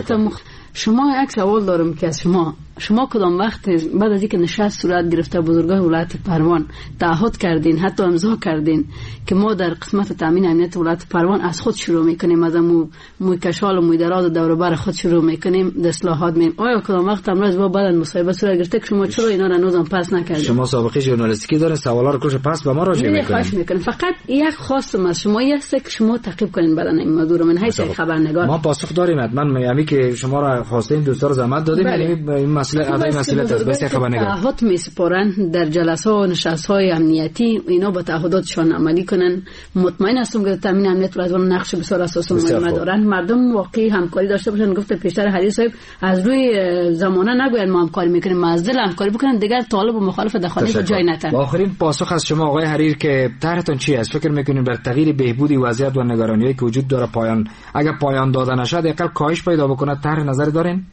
شما یک سوال دارم که از شما کدام وقت بعد از اینکه نشست صورت گرفته بزرگان ولایت پروان تعهد کردین، حتی امضا کردین که ما در قسمت تامین امنیت ولایت پروان از خود شروع میکنیم، از موی کشال و موی دراز و دور و بر خود شروع میکنیم، د اصلاحات میم. آیا کدام وقت امروز با بعد مصاحبه صورت گرفته که شما چرا اینا را نوزم پس نکردین؟
شما سابقه ژورنالیستیکی دارین، سوالا رو کلش پس به ما راجع میکنین.
فقط یک خواستم از شما است که شما تعقیب کنین برای این موضوع من حیث خبرنگار.
ما پاسخ داریم. من یعنی که شما را خواستین دوستا رو زحمت دادیم، یعنی این مسئله ادای مسئله بس خبرنگار
تعهد میسپارن در جلسه و نشست‌های امنیتی، اینا با تعهداتشان عملی کنن. مطمئن هستم که تامین امنیت ولایت نقش بسیار اساسی مهم دارن. مردم واقعی همکاری داشته باشن. گفته پیشتر حدیث صاحب از روی زمانه نگوین ما همکاری میکنیم، از دل همکاری بکنن، دیگر طالب و مخالف دخالت جای نتن.
آخرین پاسخ از شما آقای حریر که طرحتون چی است؟ فکر میکنین بر تغییر بهبودی وضعیت و نگرانیایی که وجود داره اگر پایان داده نشه حداقل کاهش پیدا بکنه طرح نظر دارین؟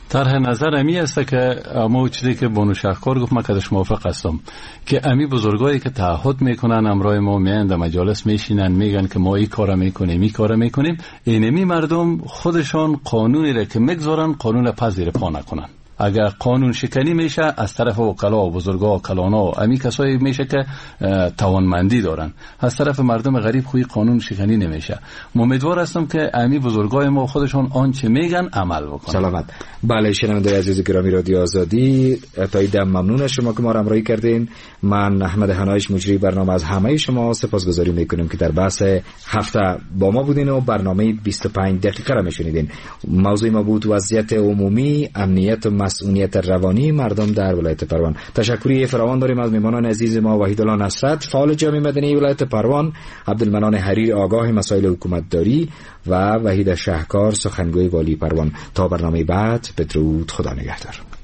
طرح نظر امی است که ما چیزی که بانو شهکار گفت، من کدش موافق هستم که امی بزرگایی که تعهد میکنن امرای ما میان در مجالس میشینن میگن که ما این کارا میکنیم اینمی مردم خودشان قانونی را که میگذارن قانون پذیر پا نکنن. اگر قانون شکنی میشه از طرف وکلا و بزرگا و کلانا و امی کسایی میشه که توانمندی دارن، از طرف مردم غریب خوی قانون شکنی نمیشه. امیدوار هستم که امی بزرگای ما خودشان آنچه میگن عمل بکنن.
سلامت. بله شنوندگان عزیز گرامی رادیو آزادی، تا این دم ممنون از شما که ما را همراهی کردین. من احمد هنایش مجری برنامه از همه شما سپاسگزاری میکنیم که در بحث هفته با ما بودین و برنامه 25 دقیقه را میشنیدین. موضوع ما بود وضعیت عمومی، امنیت و مسئولیت روانی مردم در ولایت پروان. تشکری فراوان داریم از میهمانان عزیز ما: وحیدالله نصرت، فعال جامعه مدنی ولایت پروان، عبدالمنان حریر، آگاه مسائل حکومتداری، و وحید شهکار، سخنگوی والی پروان. تا برنامه بعد، بدرود، خدا نگهدار.